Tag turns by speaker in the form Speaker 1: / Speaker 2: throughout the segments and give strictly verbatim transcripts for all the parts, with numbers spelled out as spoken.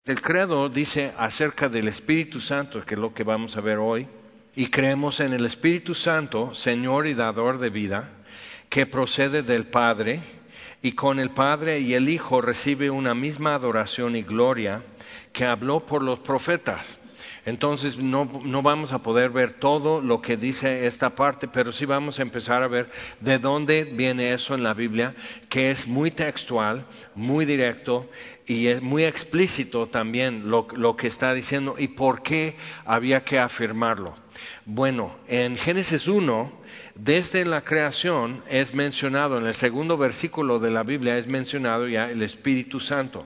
Speaker 1: El credo dice acerca del Espíritu Santo, que es lo que vamos a ver hoy, y creemos en el Espíritu Santo, Señor y dador de vida, que procede del Padre, y con el Padre y el Hijo recibe una misma adoración y gloria que habló por los profetas. Entonces no, no vamos a poder ver todo lo que dice esta parte, pero sí vamos a empezar a ver de dónde viene eso en la Biblia, que es muy textual, muy directo y es muy explícito también lo, lo que está diciendo y por qué había que afirmarlo. Bueno, en Génesis uno, desde la creación es mencionado, en el segundo versículo de la Biblia es mencionado ya el Espíritu Santo.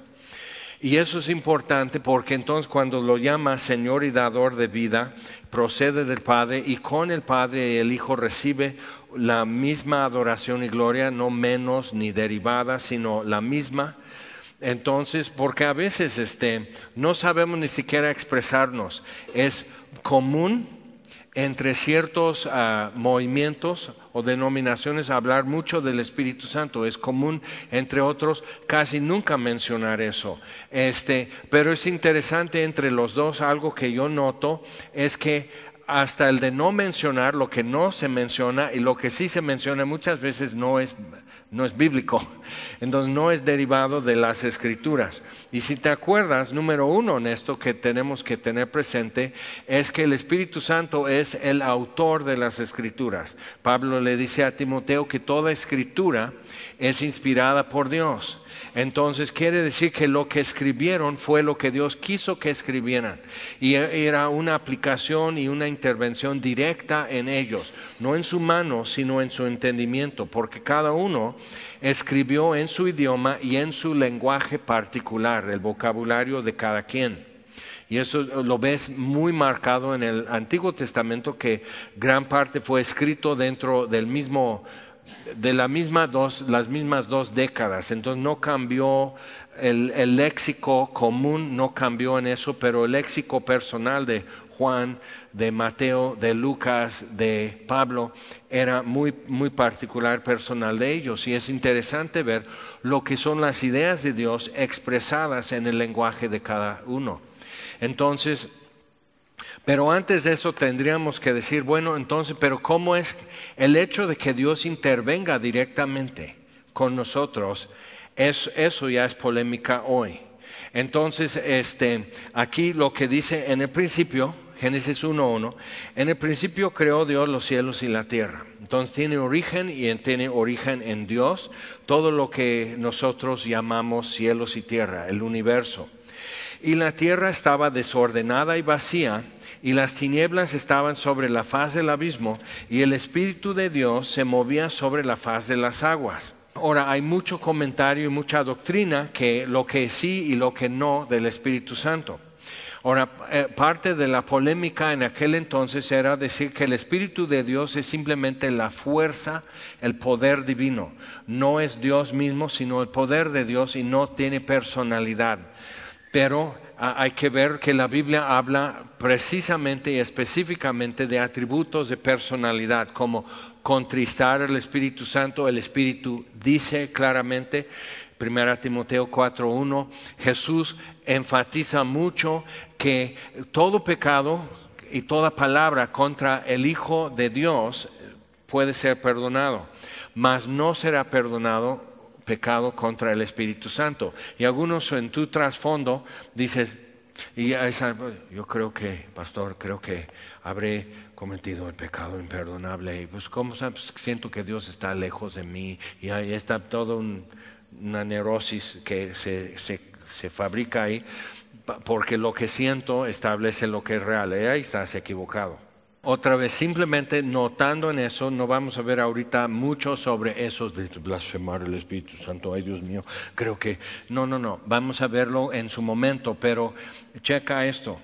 Speaker 1: Y eso es importante porque entonces cuando lo llama Señor y dador de vida, procede del Padre y con el Padre y el Hijo recibe la misma adoración y gloria, no menos ni derivada, sino la misma. Entonces, porque a veces este, no sabemos ni siquiera expresarnos, es común entre ciertos uh, movimientos o denominaciones hablar mucho del Espíritu Santo. Es común, entre otros, casi nunca mencionar eso. Este, pero es interesante entre los dos, algo que yo noto, es que hasta el de no mencionar lo que no se menciona y lo que sí se menciona muchas veces no es no es bíblico, entonces no es derivado de las Escrituras. Y si te acuerdas, número uno en esto que tenemos que tener presente es que el Espíritu Santo es el autor de las Escrituras. Pablo le dice a Timoteo que toda Escritura es inspirada por Dios. Entonces quiere decir que lo que escribieron fue lo que Dios quiso que escribieran. Y era una aplicación y una intervención directa en ellos, no en su mano, sino en su entendimiento, porque cada uno escribió en su idioma y en su lenguaje particular, el vocabulario de cada quien. Y eso lo ves muy marcado en el Antiguo Testamento, que gran parte fue escrito dentro del mismo de la misma dos, las mismas dos décadas. Entonces no cambió el, el léxico común, no cambió en eso, pero el léxico personal de Juan, de Mateo, de Lucas, de Pablo, era muy, muy particular, personal de ellos. Y es interesante ver lo que son las ideas de Dios expresadas en el lenguaje de cada uno. Entonces, pero antes de eso tendríamos que decir, bueno, entonces, pero ¿cómo es el hecho de que Dios intervenga directamente con nosotros? Es, eso ya es polémica hoy. Entonces, este, aquí lo que dice en el principio, Génesis uno uno, en el principio creó Dios los cielos y la tierra. Entonces tiene origen y tiene origen en Dios todo lo que nosotros llamamos cielos y tierra, el universo. Y la tierra estaba desordenada y vacía, y las tinieblas estaban sobre la faz del abismo, y el Espíritu de Dios se movía sobre la faz de las aguas. Ahora, hay mucho comentario y mucha doctrina que lo que sí y lo que no del Espíritu Santo. Ahora, eh, parte de la polémica en aquel entonces era decir que el Espíritu de Dios es simplemente la fuerza, el poder divino. No es Dios mismo, sino el poder de Dios y no tiene personalidad. Pero hay que ver que la Biblia habla precisamente y específicamente de atributos de personalidad, como contristar al Espíritu Santo. El Espíritu dice claramente, primera Timoteo cuatro uno, Jesús enfatiza mucho que todo pecado y toda palabra contra el Hijo de Dios puede ser perdonado, mas no será perdonado pecado contra el Espíritu Santo. Y algunos en tu trasfondo dices, y esa, yo creo que, pastor, creo que habré cometido el pecado imperdonable. Y pues, ¿cómo sabes? Siento que Dios está lejos de mí. Y ahí está toda un, una neurosis que se, se, se fabrica ahí, porque lo que siento establece lo que es real. Y ahí estás equivocado. Otra vez, simplemente notando en eso, no vamos a ver ahorita mucho sobre eso de blasfemar el Espíritu Santo. Ay, Dios mío, creo que... No, no, no, vamos a verlo en su momento, pero checa esto.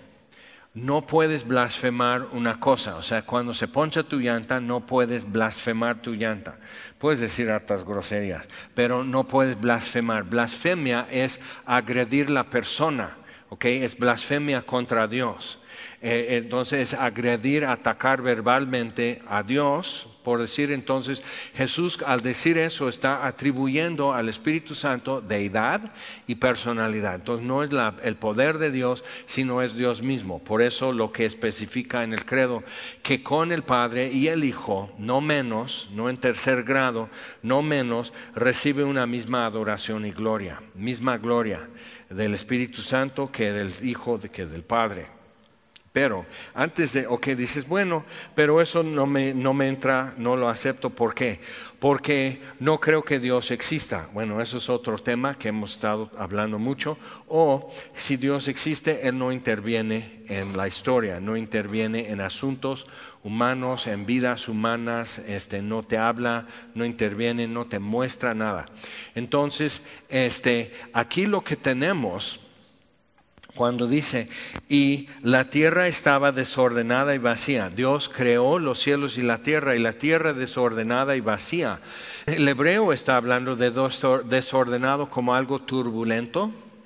Speaker 1: No puedes blasfemar una cosa, o sea, cuando se poncha tu llanta, no puedes blasfemar tu llanta. Puedes decir hartas groserías, pero no puedes blasfemar. Blasfemia es agredir la persona. ¿ok? Es blasfemia contra Dios. Eh, entonces, agredir, atacar verbalmente a Dios, por decir entonces, Jesús al decir eso está atribuyendo al Espíritu Santo deidad y personalidad. Entonces, no es la, el poder de Dios, sino es Dios mismo. Por eso lo que especifica en el credo, que con el Padre y el Hijo, no menos, no en tercer grado, no menos, recibe una misma adoración y gloria, misma gloria del Espíritu Santo que del Hijo, que del Padre. Pero antes de, ok, dices, bueno, pero eso no me, no me entra, no lo acepto. ¿Por qué? Porque no creo que Dios exista. Bueno, eso es otro tema que hemos estado hablando mucho. O si Dios existe, Él no interviene en la historia, no interviene en asuntos humanos, en vidas humanas, este, no te habla, no interviene, no te muestra nada. Entonces, este, aquí lo que tenemos, cuando dice, y la tierra estaba desordenada y vacía. Dios creó los cielos y la tierra, y la tierra desordenada y vacía. El hebreo está hablando de desordenado como algo turbulento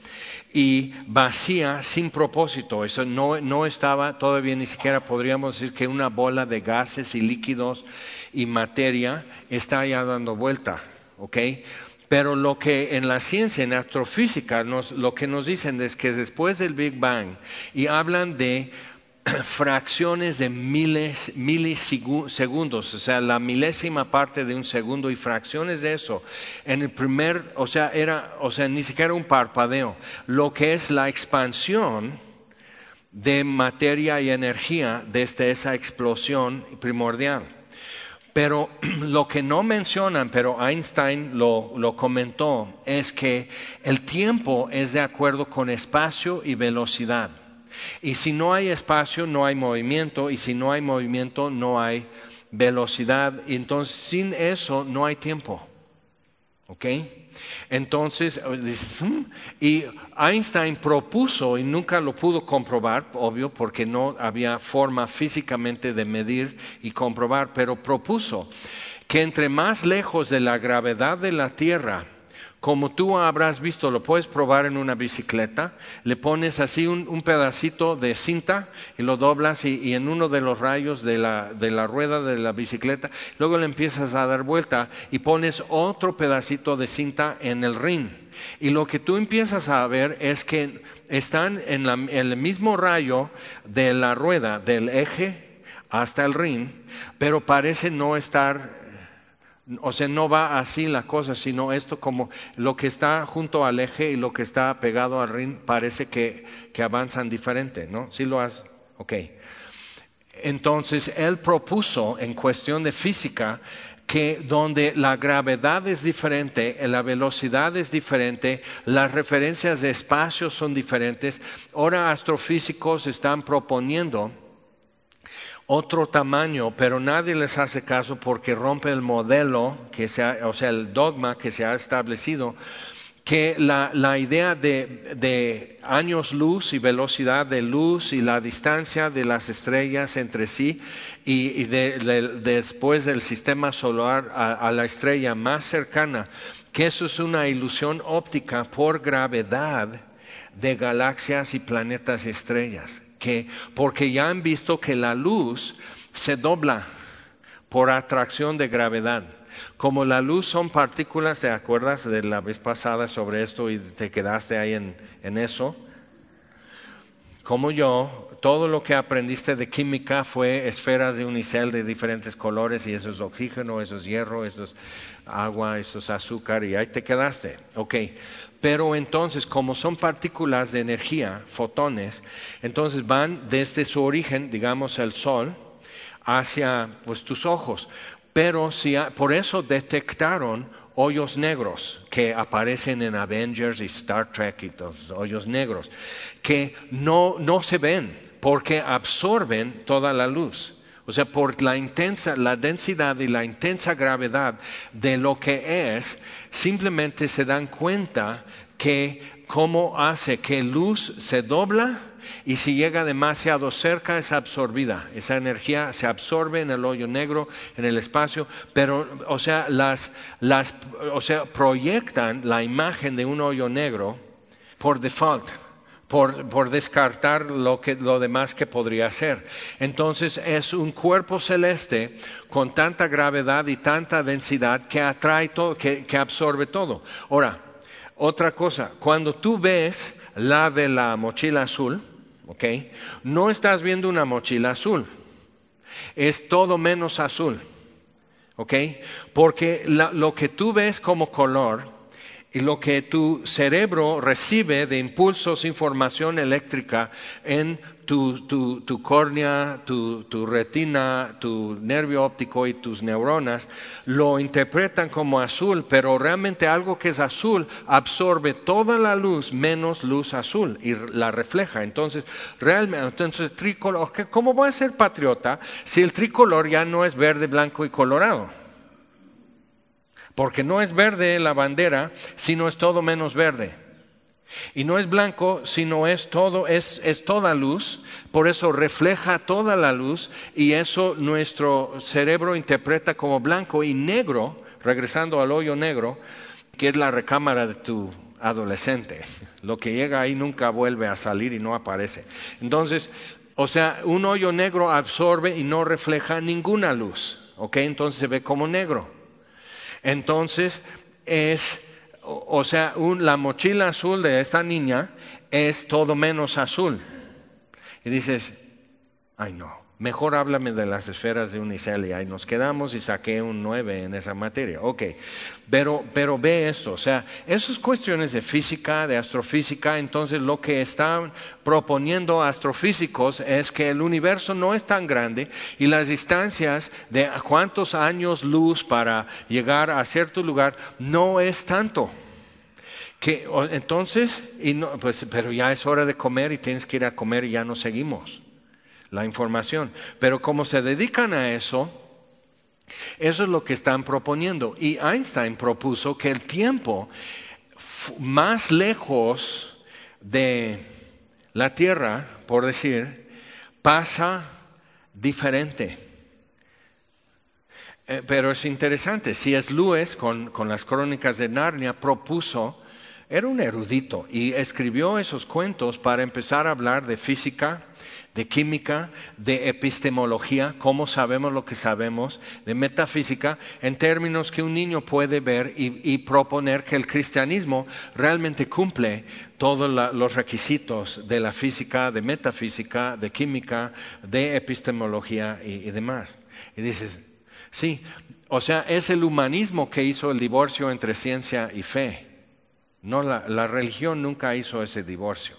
Speaker 1: y vacía sin propósito. Eso no, no estaba todavía, ni siquiera podríamos decir que una bola de gases y líquidos y materia está ya dando vuelta, ¿ok? Pero lo que en la ciencia, en astrofísica, nos, lo que nos dicen es que después del Big Bang, y hablan de fracciones de miles, milisegundos, o sea, la milésima parte de un segundo y fracciones de eso, en el primer, o sea, era, o sea, ni siquiera un parpadeo, lo que es la expansión de materia y energía desde esa explosión primordial. Pero lo que no mencionan, pero Einstein lo, lo comentó, es que el tiempo es de acuerdo con espacio y velocidad. Y si no hay espacio, no hay movimiento, y si no hay movimiento, no hay velocidad. Y entonces, sin eso, no hay tiempo. ¿Ok? Entonces, y Einstein propuso, y nunca lo pudo comprobar, obvio, porque no había forma físicamente de medir y comprobar, pero propuso que entre más lejos de la gravedad de la Tierra, como tú habrás visto, lo puedes probar en una bicicleta, le pones así un, un pedacito de cinta y lo doblas y, y en uno de los rayos de la, de la rueda de la bicicleta, luego le empiezas a dar vuelta y pones otro pedacito de cinta en el rin. Y lo que tú empiezas a ver es que están en, la, en el mismo rayo de la rueda, del eje hasta el rin, pero parece no estar. O sea, no va así la cosa, sino esto como lo que está junto al eje y lo que está pegado al rin parece que, que avanzan diferente, ¿no? ¿Sí lo has? Ok. Entonces, él propuso en cuestión de física que donde la gravedad es diferente, la velocidad es diferente, las referencias de espacio son diferentes. Ahora astrofísicos están proponiendo otro tamaño, pero nadie les hace caso porque rompe el modelo, que se ha, o sea, el dogma que se ha establecido, que la, la idea de, de años luz y velocidad de luz y la distancia de las estrellas entre sí y, y de, de, después del sistema solar a, a la estrella más cercana, que eso es una ilusión óptica por gravedad de galaxias y planetas y estrellas. Que, porque ya han visto que la luz se dobla por atracción de gravedad. Como la luz son partículas, ¿te acuerdas de la vez pasada sobre esto y te quedaste ahí en, en eso? Como yo, todo lo que aprendiste de química fue esferas de unicel de diferentes colores y eso es oxígeno, eso es hierro, eso es agua, eso es azúcar y ahí te quedaste. Ok, pero entonces como son partículas de energía, fotones, entonces van desde su origen, digamos el sol, hacia pues tus ojos. Pero si ha, por eso detectaron hoyos negros que aparecen en Avengers y Star Trek y los hoyos negros, que no, no se ven porque absorben toda la luz. O sea, por la intensa, la densidad y la intensa gravedad de lo que es, simplemente se dan cuenta que cómo hace que luz se dobla y si llega demasiado cerca es absorbida. Esa energía se absorbe en el hoyo negro, en el espacio, pero, o sea, las, las, o sea, proyectan la imagen de un hoyo negro por default. por, por descartar lo, que, lo demás que podría ser. Entonces es un cuerpo celeste con tanta gravedad y tanta densidad que atrae todo, que, que absorbe todo. Ahora, otra cosa, cuando tú ves la de la mochila azul, ¿okay? No estás viendo una mochila azul, es todo menos azul, ¿okay? Porque la, lo que tú ves como color y lo que tu cerebro recibe de impulsos, información eléctrica en tu, tu, tu córnea, tu, tu retina, tu nervio óptico y tus neuronas, lo interpretan como azul, pero realmente algo que es azul absorbe toda la luz menos luz azul y la refleja. Entonces, realmente, entonces tricolor, ¿cómo voy a ser patriota si el tricolor ya no es verde, blanco y colorado? Porque no es verde la bandera, sino es todo menos verde. Y no es blanco, sino es todo, es, es toda luz, por eso refleja toda la luz y eso nuestro cerebro interpreta como blanco y negro, regresando al hoyo negro, que es la recámara de tu adolescente. Lo que llega ahí nunca vuelve a salir y no aparece. Entonces, o sea, un hoyo negro absorbe y no refleja ninguna luz, ¿ok? Entonces se ve como negro. Entonces, es, o, o sea, un, la mochila azul de esta niña es todo menos azul. Y dices, ay no, mejor háblame de las esferas de Unicel y ahí nos quedamos y saqué un nueve en esa materia. Ok, pero, pero ve esto, o sea, esas cuestiones de física, de astrofísica, entonces lo que están proponiendo astrofísicos es que el universo no es tan grande y las distancias de cuántos años luz para llegar a cierto lugar no es tanto. Que, entonces, y no, pues, pero ya es hora de comer y tienes que ir a comer y ya no seguimos la información. Pero como se dedican a eso, eso es lo que están proponiendo. Y Einstein propuso que el tiempo más lejos de la Tierra, por decir, pasa diferente. Eh, pero es interesante, C S Lewis con, con las Crónicas de Narnia propuso, era un erudito y escribió esos cuentos para empezar a hablar de física, de química, de epistemología, cómo sabemos lo que sabemos, de metafísica, en términos que un niño puede ver y, y proponer que el cristianismo realmente cumple todos la, los requisitos de la física, de metafísica, de química, de epistemología y, y demás. Y dices, sí, o sea, es el humanismo que hizo el divorcio entre ciencia y fe. No, la, la religión nunca hizo ese divorcio.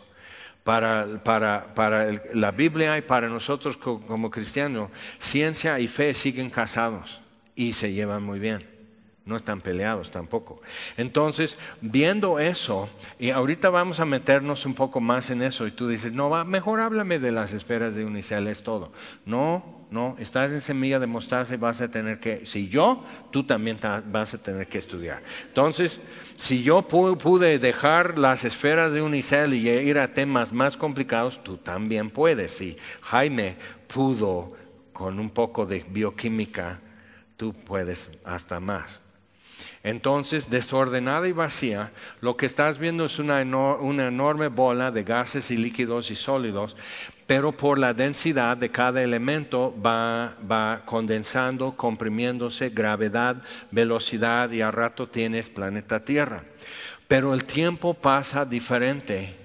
Speaker 1: Para, para, para el, la Biblia y para nosotros como, como cristianos, ciencia y fe siguen casados y se llevan muy bien. No están peleados tampoco. Entonces, viendo eso, y ahorita vamos a meternos un poco más en eso, y tú dices, no, va, mejor háblame de las esferas de Unicel, es todo. No, no, estás en semilla de mostaza y vas a tener que, si yo, tú también ta, vas a tener que estudiar. Entonces, si yo pude dejar las esferas de Unicel y ir a temas más complicados, tú también puedes. Si Jaime pudo con un poco de bioquímica, tú puedes hasta más. Entonces, desordenada y vacía, lo que estás viendo es una, eno- una enorme bola de gases y líquidos y sólidos, pero por la densidad de cada elemento va, va condensando, comprimiéndose, gravedad, velocidad y al rato tienes planeta Tierra. Pero el tiempo pasa diferente,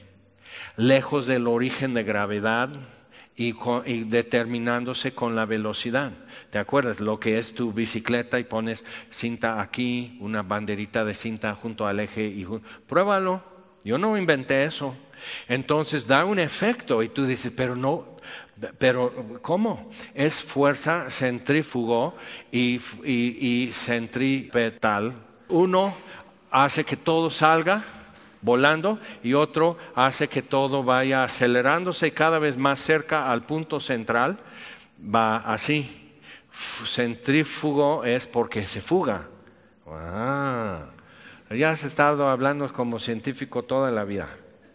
Speaker 1: lejos del origen de gravedad, Y, con, y determinándose con la velocidad. ¿Te acuerdas? Lo que es tu bicicleta y pones cinta aquí, una banderita de cinta junto al eje y pruébalo. Yo no inventé eso. Entonces da un efecto y tú dices, pero no, pero ¿cómo? Es fuerza centrífugo y, y, y centrípetal. Uno hace que todo salga volando y otro hace que todo vaya acelerándose y cada vez más cerca al punto central, va así. Centrífugo es porque se fuga. Ah, ya has estado hablando como científico toda la vida.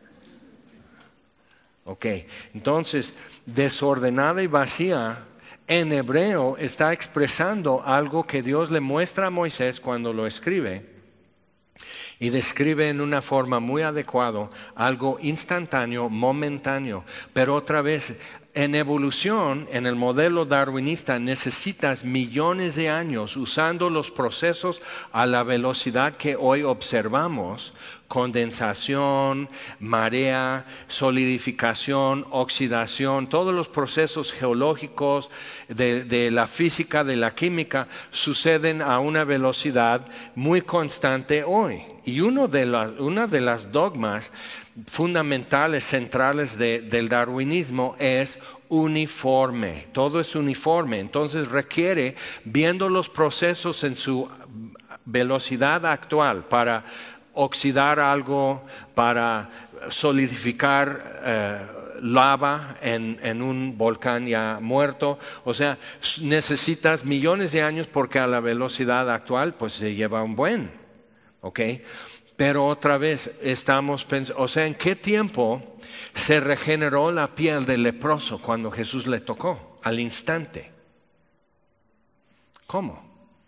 Speaker 1: Ok, entonces, desordenada y vacía, en hebreo está expresando algo que Dios le muestra a Moisés cuando lo escribe. Y describe en una forma muy adecuada algo instantáneo, momentáneo. Pero otra vez, en evolución, en el modelo darwinista, necesitas millones de años usando los procesos a la velocidad que hoy observamos. Condensación, marea, solidificación, oxidación, todos los procesos geológicos de, de la física, de la química, suceden a una velocidad muy constante hoy. Y uno de las, una de las dogmas fundamentales, centrales de, del darwinismo es uniforme. Todo es uniforme. Entonces requiere, viendo los procesos en su velocidad actual para oxidar algo, para solidificar eh, lava en, en un volcán ya muerto. O sea, necesitas millones de años porque a la velocidad actual pues se lleva un buen. ¿Ok? Pero otra vez estamos pensando, o sea, ¿en qué tiempo se regeneró la piel del leproso cuando Jesús le tocó? Al instante. ¿Cómo?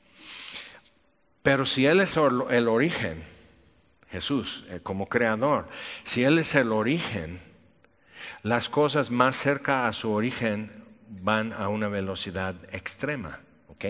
Speaker 1: Pero si Él es el origen, Jesús como creador, si Él es el origen, las cosas más cerca a su origen van a una velocidad extrema. ¿Ok?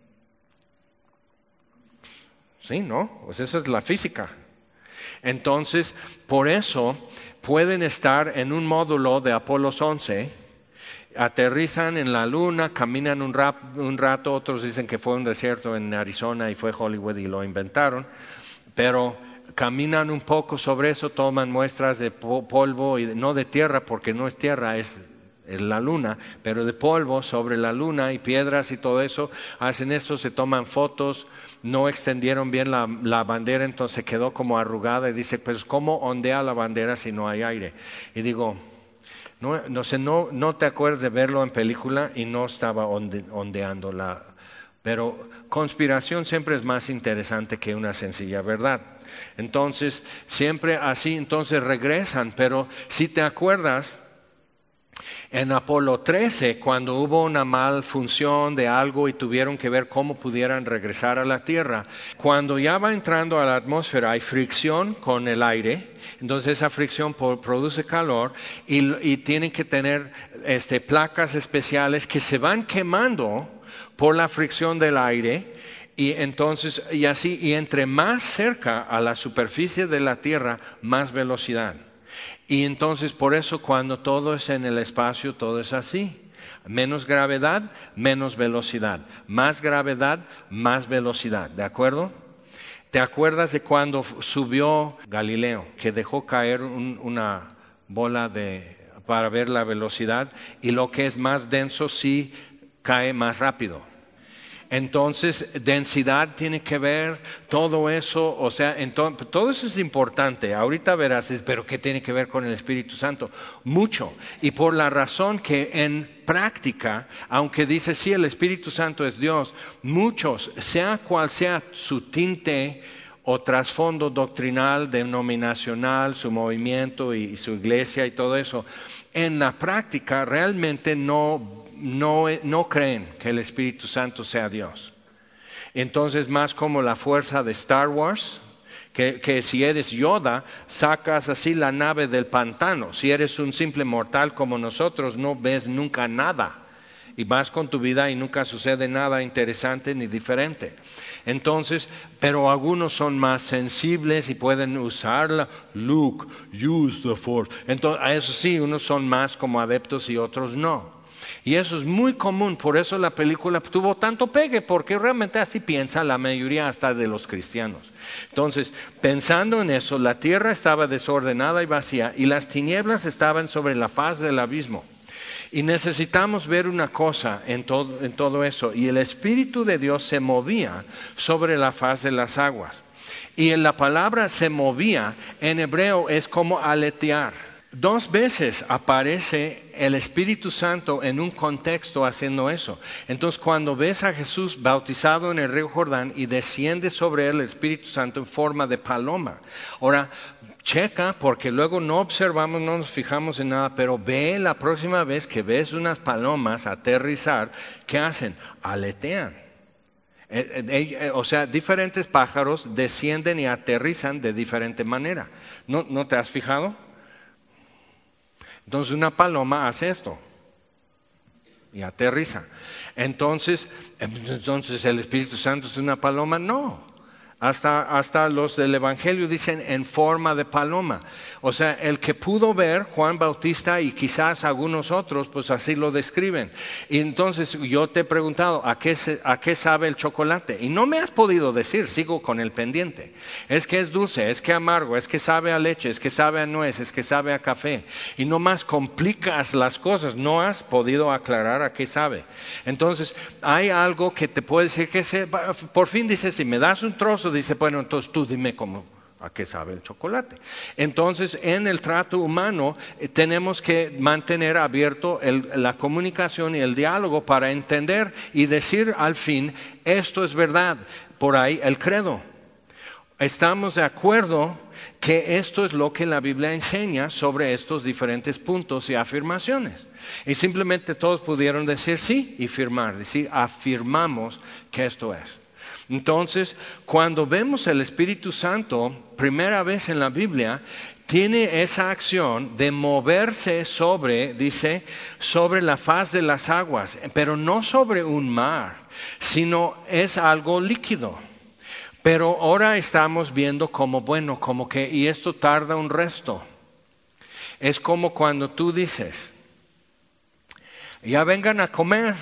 Speaker 1: Sí, ¿no? Pues eso es la física. Entonces, por eso pueden estar en un módulo de Apolo once, aterrizan en la luna, caminan un, rap, un rato, otros dicen que fue un desierto en Arizona y fue Hollywood y lo inventaron, pero caminan un poco sobre eso, toman muestras de polvo, y de, no de tierra porque no es tierra, es, es la luna, pero de polvo sobre la luna y piedras y todo eso, hacen eso, se toman fotos. No extendieron bien la, la bandera, entonces quedó como arrugada y dice, pues ¿cómo ondea la bandera si no hay aire? Y digo, no, no sé, no, no te acuerdas de verlo en película y no estaba onde, ondeando la... Pero conspiración siempre es más interesante que una sencilla verdad. Entonces, siempre así, entonces regresan, pero si te acuerdas... En Apolo trece, cuando hubo una malfunción de algo y tuvieron que ver cómo pudieran regresar a la Tierra, cuando ya va entrando a la atmósfera hay fricción con el aire, entonces esa fricción produce calor y, y tienen que tener este, placas especiales que se van quemando por la fricción del aire. Y entonces, y así, y entre más cerca a la superficie de la Tierra, más velocidad. Y entonces por eso cuando todo es en el espacio, todo es así. Menos gravedad, menos velocidad. Más gravedad, más velocidad. ¿De acuerdo? ¿Te acuerdas de cuando subió Galileo, que dejó caer un, una bola de, para ver la velocidad? Y lo que es más denso sí cae más rápido. Entonces, densidad tiene que ver, todo eso, o sea, entonces, todo eso es importante. Ahorita verás, pero ¿qué tiene que ver con el Espíritu Santo? Mucho. Y por la razón que en práctica, aunque dice sí, el Espíritu Santo es Dios, muchos, sea cual sea su tinte o trasfondo doctrinal, denominacional, su movimiento y, y su iglesia y todo eso, en la práctica realmente no... No, no creen que el Espíritu Santo sea Dios. Entonces, más como la fuerza de Star Wars, que, que si eres Yoda, sacas así la nave del pantano. Si eres un simple mortal como nosotros, no ves nunca nada. Y vas con tu vida y nunca sucede nada interesante ni diferente. Entonces, pero algunos son más sensibles y pueden usarla. Luke, use the force. Entonces, a eso sí, unos son más como adeptos y otros no. Y eso es muy común, por eso la película tuvo tanto pegue, porque realmente así piensa la mayoría hasta de los cristianos. Entonces, pensando en eso, la tierra estaba desordenada y vacía y las tinieblas estaban sobre la faz del abismo. Y necesitamos ver una cosa en todo, en todo eso, y el Espíritu de Dios se movía sobre la faz de las aguas. Y en la palabra se movía, en hebreo es como aletear. Dos veces aparece el Espíritu Santo en un contexto haciendo eso. Entonces, cuando ves a Jesús bautizado en el río Jordán y desciende sobre él el Espíritu Santo en forma de paloma. Ahora, checa, porque luego no observamos, no nos fijamos en nada, pero ve la próxima vez que ves unas palomas aterrizar, ¿qué hacen? Aletean. Eh, eh, eh, o sea, diferentes pájaros descienden y aterrizan de diferente manera. ¿No, no te has fijado? Entonces una paloma hace esto y aterriza. Entonces, entonces el Espíritu Santo es una paloma, no. Hasta, hasta los del Evangelio dicen en forma de paloma. O sea, el que pudo ver Juan Bautista y quizás algunos otros, pues así lo describen. Y entonces yo te he preguntado, ¿a qué, se, ¿a qué sabe el chocolate? Y no me has podido decir, sigo con el pendiente. Es que es dulce, es que amargo, es que sabe a leche, es que sabe a nuez, es que sabe a café. Y nomás complicas las cosas, no has podido aclarar a qué sabe. Entonces, hay algo que te puede decir que se, por fin dice, si me das un trozo, dice, bueno, entonces tú dime cómo, a qué sabe el chocolate. Entonces, en el trato humano eh, tenemos que mantener abierto el, la comunicación y el diálogo para entender y decir al fin, esto es verdad. Por ahí el credo. Estamos de acuerdo que esto es lo que la Biblia enseña sobre estos diferentes puntos y afirmaciones. Y simplemente todos pudieron decir sí y firmar, decir, afirmamos que esto es. Entonces, cuando vemos el Espíritu Santo, primera vez en la Biblia, tiene esa acción de moverse sobre, dice, sobre la faz de las aguas, pero no sobre un mar, sino es algo líquido. Pero ahora estamos viendo como, bueno, como que, y esto tarda un resto. Es como cuando tú dices, ya vengan a comer.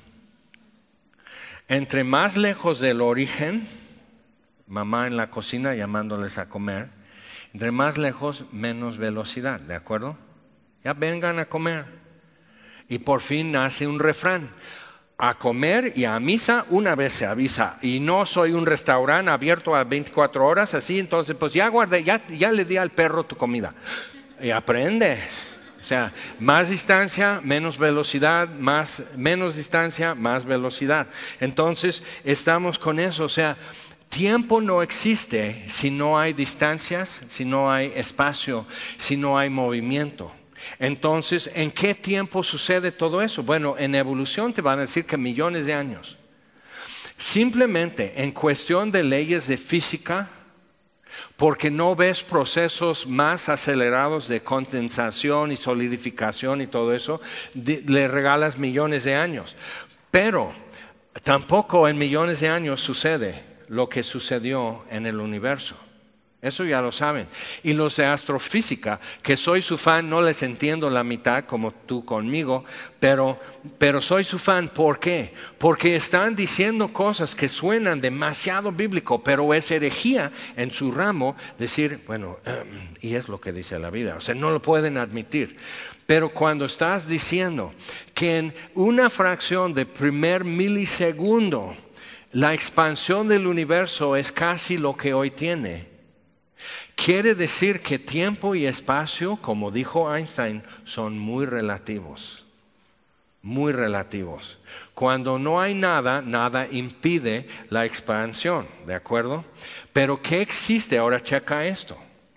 Speaker 1: Entre más lejos del origen, mamá en la cocina llamándoles a comer, entre más lejos, menos velocidad, ¿de acuerdo? Ya vengan a comer. Y por fin nace un refrán. A comer y a misa una vez se avisa. Y no soy un restaurante abierto a veinticuatro horas, así, entonces pues ya guardé, ya, ya le di al perro tu comida. Y aprendes. O sea, más distancia, menos velocidad, más, menos distancia, más velocidad. Entonces, estamos con eso. O sea, tiempo no existe si no hay distancias, si no hay espacio, si no hay movimiento. Entonces, ¿en qué tiempo sucede todo eso? Bueno, en evolución te van a decir que millones de años. Simplemente en cuestión de leyes de física, porque no ves procesos más acelerados de condensación y solidificación y todo eso, de, le regalas millones de años. Pero tampoco en millones de años sucede lo que sucedió en el universo. Eso ya lo saben. Y los de astrofísica, que soy su fan, no les entiendo la mitad como tú conmigo, pero, pero soy su fan. ¿Por qué? Porque están diciendo cosas que suenan demasiado bíblico, pero es herejía en su ramo decir, bueno, um, y es lo que dice la Biblia. O sea, no lo pueden admitir. Pero cuando estás diciendo que en una fracción de primer milisegundo la expansión del universo es casi lo que hoy tiene, quiere decir que tiempo y espacio, como dijo Einstein, son muy relativos. Muy relativos. Cuando no hay nada, nada impide la expansión, ¿de acuerdo? Pero ¿qué existe? Ahora checa esto.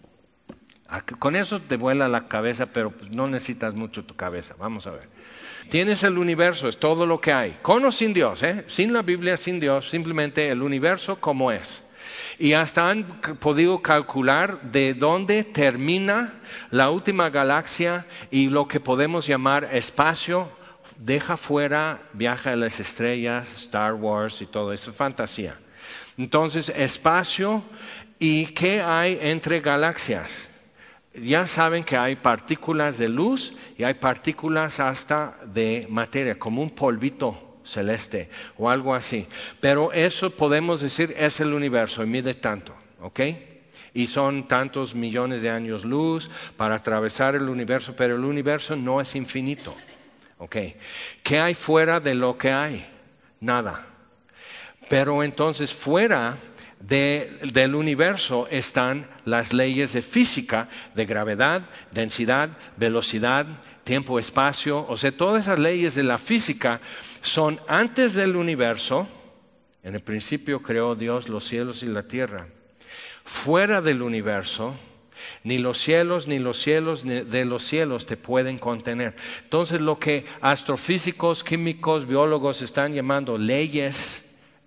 Speaker 1: Con eso te vuela la cabeza, pero no necesitas mucho tu cabeza. Vamos a ver. Tienes el universo, es todo lo que hay. Con o sin Dios, ¿eh? Sin la Biblia, sin Dios, simplemente el universo como es. Y hasta han podido calcular de dónde termina la última galaxia y lo que podemos llamar espacio. Deja fuera, viaja a las estrellas, Star Wars y todo eso, fantasía. Entonces, espacio y ¿qué hay entre galaxias? Ya saben que hay partículas de luz y hay partículas hasta de materia, como un polvito celeste o algo así. Pero eso podemos decir es el universo y mide tanto, ¿ok? Y son tantos millones de años luz para atravesar el universo, pero el universo no es infinito, ¿ok? ¿Qué hay fuera de lo que hay? Nada. Pero entonces fuera de, del universo están las leyes de física, de gravedad, densidad, velocidad, tiempo, espacio, o sea, todas esas leyes de la física son antes del universo. En el principio creó Dios los cielos y la tierra. Fuera del universo, ni los cielos, ni los cielos ni de los cielos te pueden contener. Entonces, lo que astrofísicos, químicos, biólogos están llamando leyes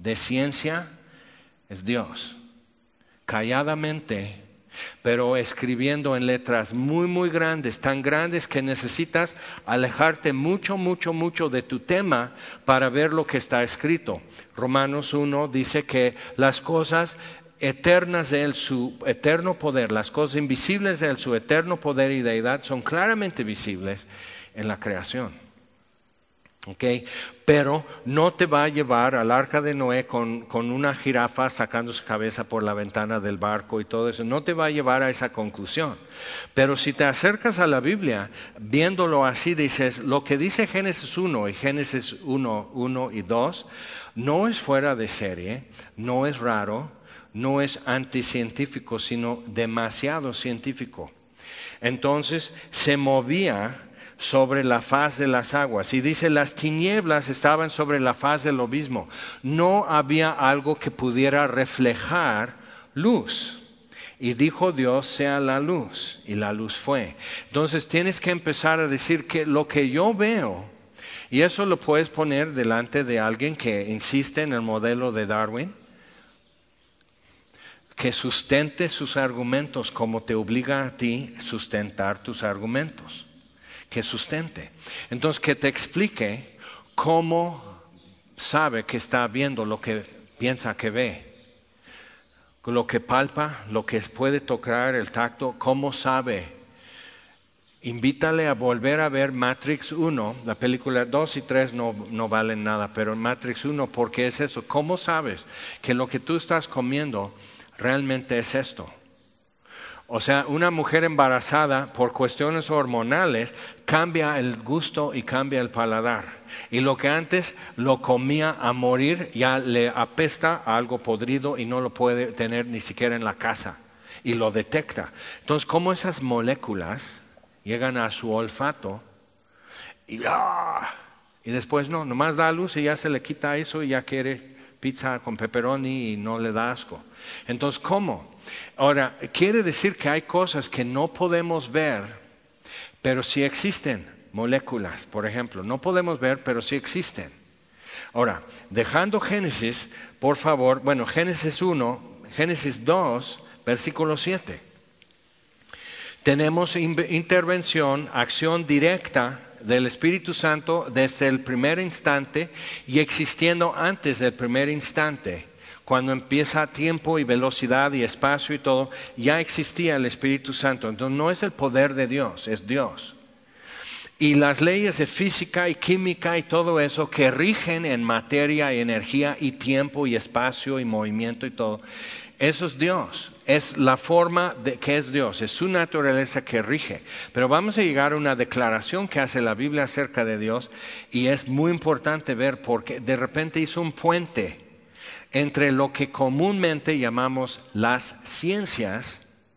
Speaker 1: de ciencia es Dios. Calladamente, pero escribiendo en letras muy, muy grandes, tan grandes que necesitas alejarte mucho, mucho, mucho de tu tema para ver lo que está escrito. Romanos uno dice que las cosas eternas de Él, su eterno poder, las cosas invisibles de Él, su eterno poder y deidad, son claramente visibles en la creación. Okay. Pero no te va a llevar al arca de Noé con, con una jirafa sacando su cabeza por la ventana del barco y todo eso. No te va a llevar a esa conclusión. Pero si te acercas a la Biblia, viéndolo así, dices, lo que dice Génesis uno y Génesis uno, uno y dos, no es fuera de serie, no es raro, no es anticientífico, sino demasiado científico. Entonces, se movía sobre la faz de las aguas. Y dice, las tinieblas estaban sobre la faz del abismo. No había algo que pudiera reflejar luz. Y dijo Dios, sea la luz. Y la luz fue. Entonces tienes que empezar a decir que lo que yo veo, y eso lo puedes poner delante de alguien que insiste en el modelo de Darwin, que sustente sus argumentos como te obliga a ti sustentar tus argumentos. Que sustente. Entonces, que te explique cómo sabe que está viendo lo que piensa que ve. Lo que palpa, lo que puede tocar, el tacto, cómo sabe. Invítale a volver a ver Matrix uno, la película dos y tres no, no valen nada, pero Matrix uno, porque es eso. ¿Cómo sabes que lo que tú estás comiendo realmente es esto? O sea, una mujer embarazada por cuestiones hormonales cambia el gusto y cambia el paladar. Y lo que antes lo comía a morir ya le apesta a algo podrido y no lo puede tener ni siquiera en la casa. Y lo detecta. Entonces, ¿cómo esas moléculas llegan a su olfato? Y, ¡ah! y después no, nomás da luz y ya se le quita eso y ya quiere pizza con pepperoni y no le da asco. Entonces, ¿cómo? Ahora, quiere decir que hay cosas que no podemos ver, pero sí existen. Moléculas, por ejemplo, no podemos ver, pero sí existen. Ahora, dejando Génesis, por favor, bueno, Génesis uno, Génesis dos, versículo siete. Tenemos intervención, acción directa del Espíritu Santo desde el primer instante y existiendo antes del primer instante. Cuando empieza tiempo y velocidad y espacio y todo, ya existía el Espíritu Santo. Entonces no es el poder de Dios, es Dios. Y las leyes de física y química y todo eso que rigen en materia y energía y tiempo y espacio y movimiento y todo, eso es Dios. Es la forma de que es Dios, es su naturaleza que rige. Pero vamos a llegar a una declaración que hace la Biblia acerca de Dios y es muy importante ver porque de repente hizo un puente entre lo que comúnmente llamamos las ciencias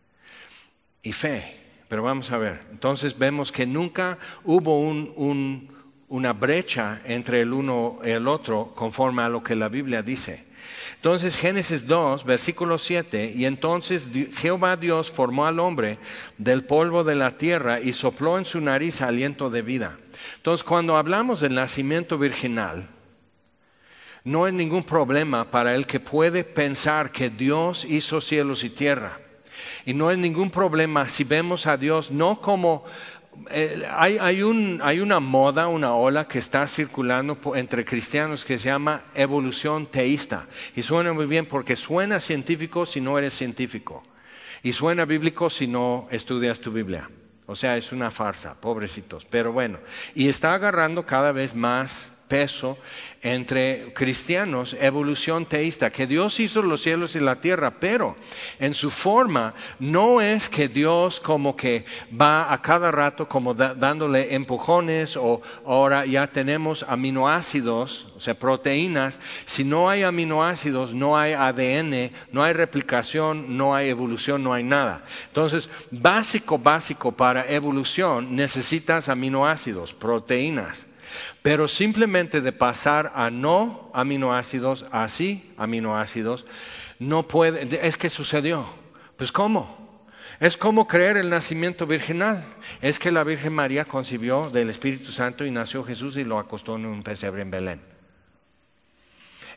Speaker 1: y fe. Pero vamos a ver, entonces vemos que nunca hubo un, un, una brecha entre el uno y el otro conforme a lo que la Biblia dice. Entonces Génesis dos, versículo siete, y entonces Jehová Dios formó al hombre del polvo de la tierra y sopló en su nariz aliento de vida. Entonces cuando hablamos del nacimiento virginal, no hay ningún problema para el que puede pensar que Dios hizo cielos y tierra. Y no hay ningún problema si vemos a Dios no como... Eh, hay, hay, un, hay una moda, una ola que está circulando entre cristianos que se llama evolución teísta. Y suena muy bien porque suena científico si no eres científico. Y suena bíblico si no estudias tu Biblia. O sea, es una farsa, pobrecitos. Pero bueno, y está agarrando cada vez más peso entre cristianos, evolución teísta, que Dios hizo los cielos y la tierra, pero en su forma no es que Dios como que va a cada rato como da, dándole empujones o ahora ya tenemos aminoácidos, o sea, proteínas. Si no hay aminoácidos, no hay A D N, no hay replicación, no hay evolución, no hay nada. Entonces, básico, básico para evolución necesitas aminoácidos, proteínas. Pero simplemente de pasar a no aminoácidos, a sí aminoácidos, no puede, es que sucedió. Pues ¿cómo? Es como creer el nacimiento virginal. Es que la Virgen María concibió del Espíritu Santo y nació Jesús y lo acostó en un pesebre en Belén.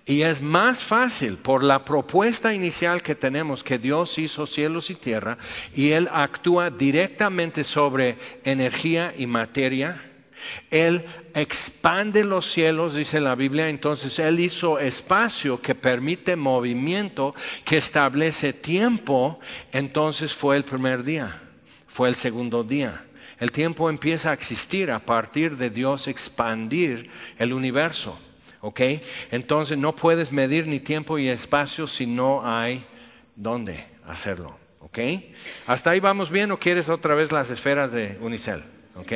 Speaker 1: Y es más fácil por la propuesta inicial que tenemos que Dios hizo cielos y tierra y Él actúa directamente sobre energía y materia. Él expande los cielos, dice la Biblia, entonces Él hizo espacio que permite movimiento, que establece tiempo, entonces fue el primer día, fue el segundo día. El tiempo empieza a existir a partir de Dios expandir el universo. ¿Ok? Entonces no puedes medir ni tiempo y espacio si no hay dónde hacerlo. ¿Ok? ¿Hasta ahí vamos bien o quieres otra vez las esferas de unicel? ¿Ok?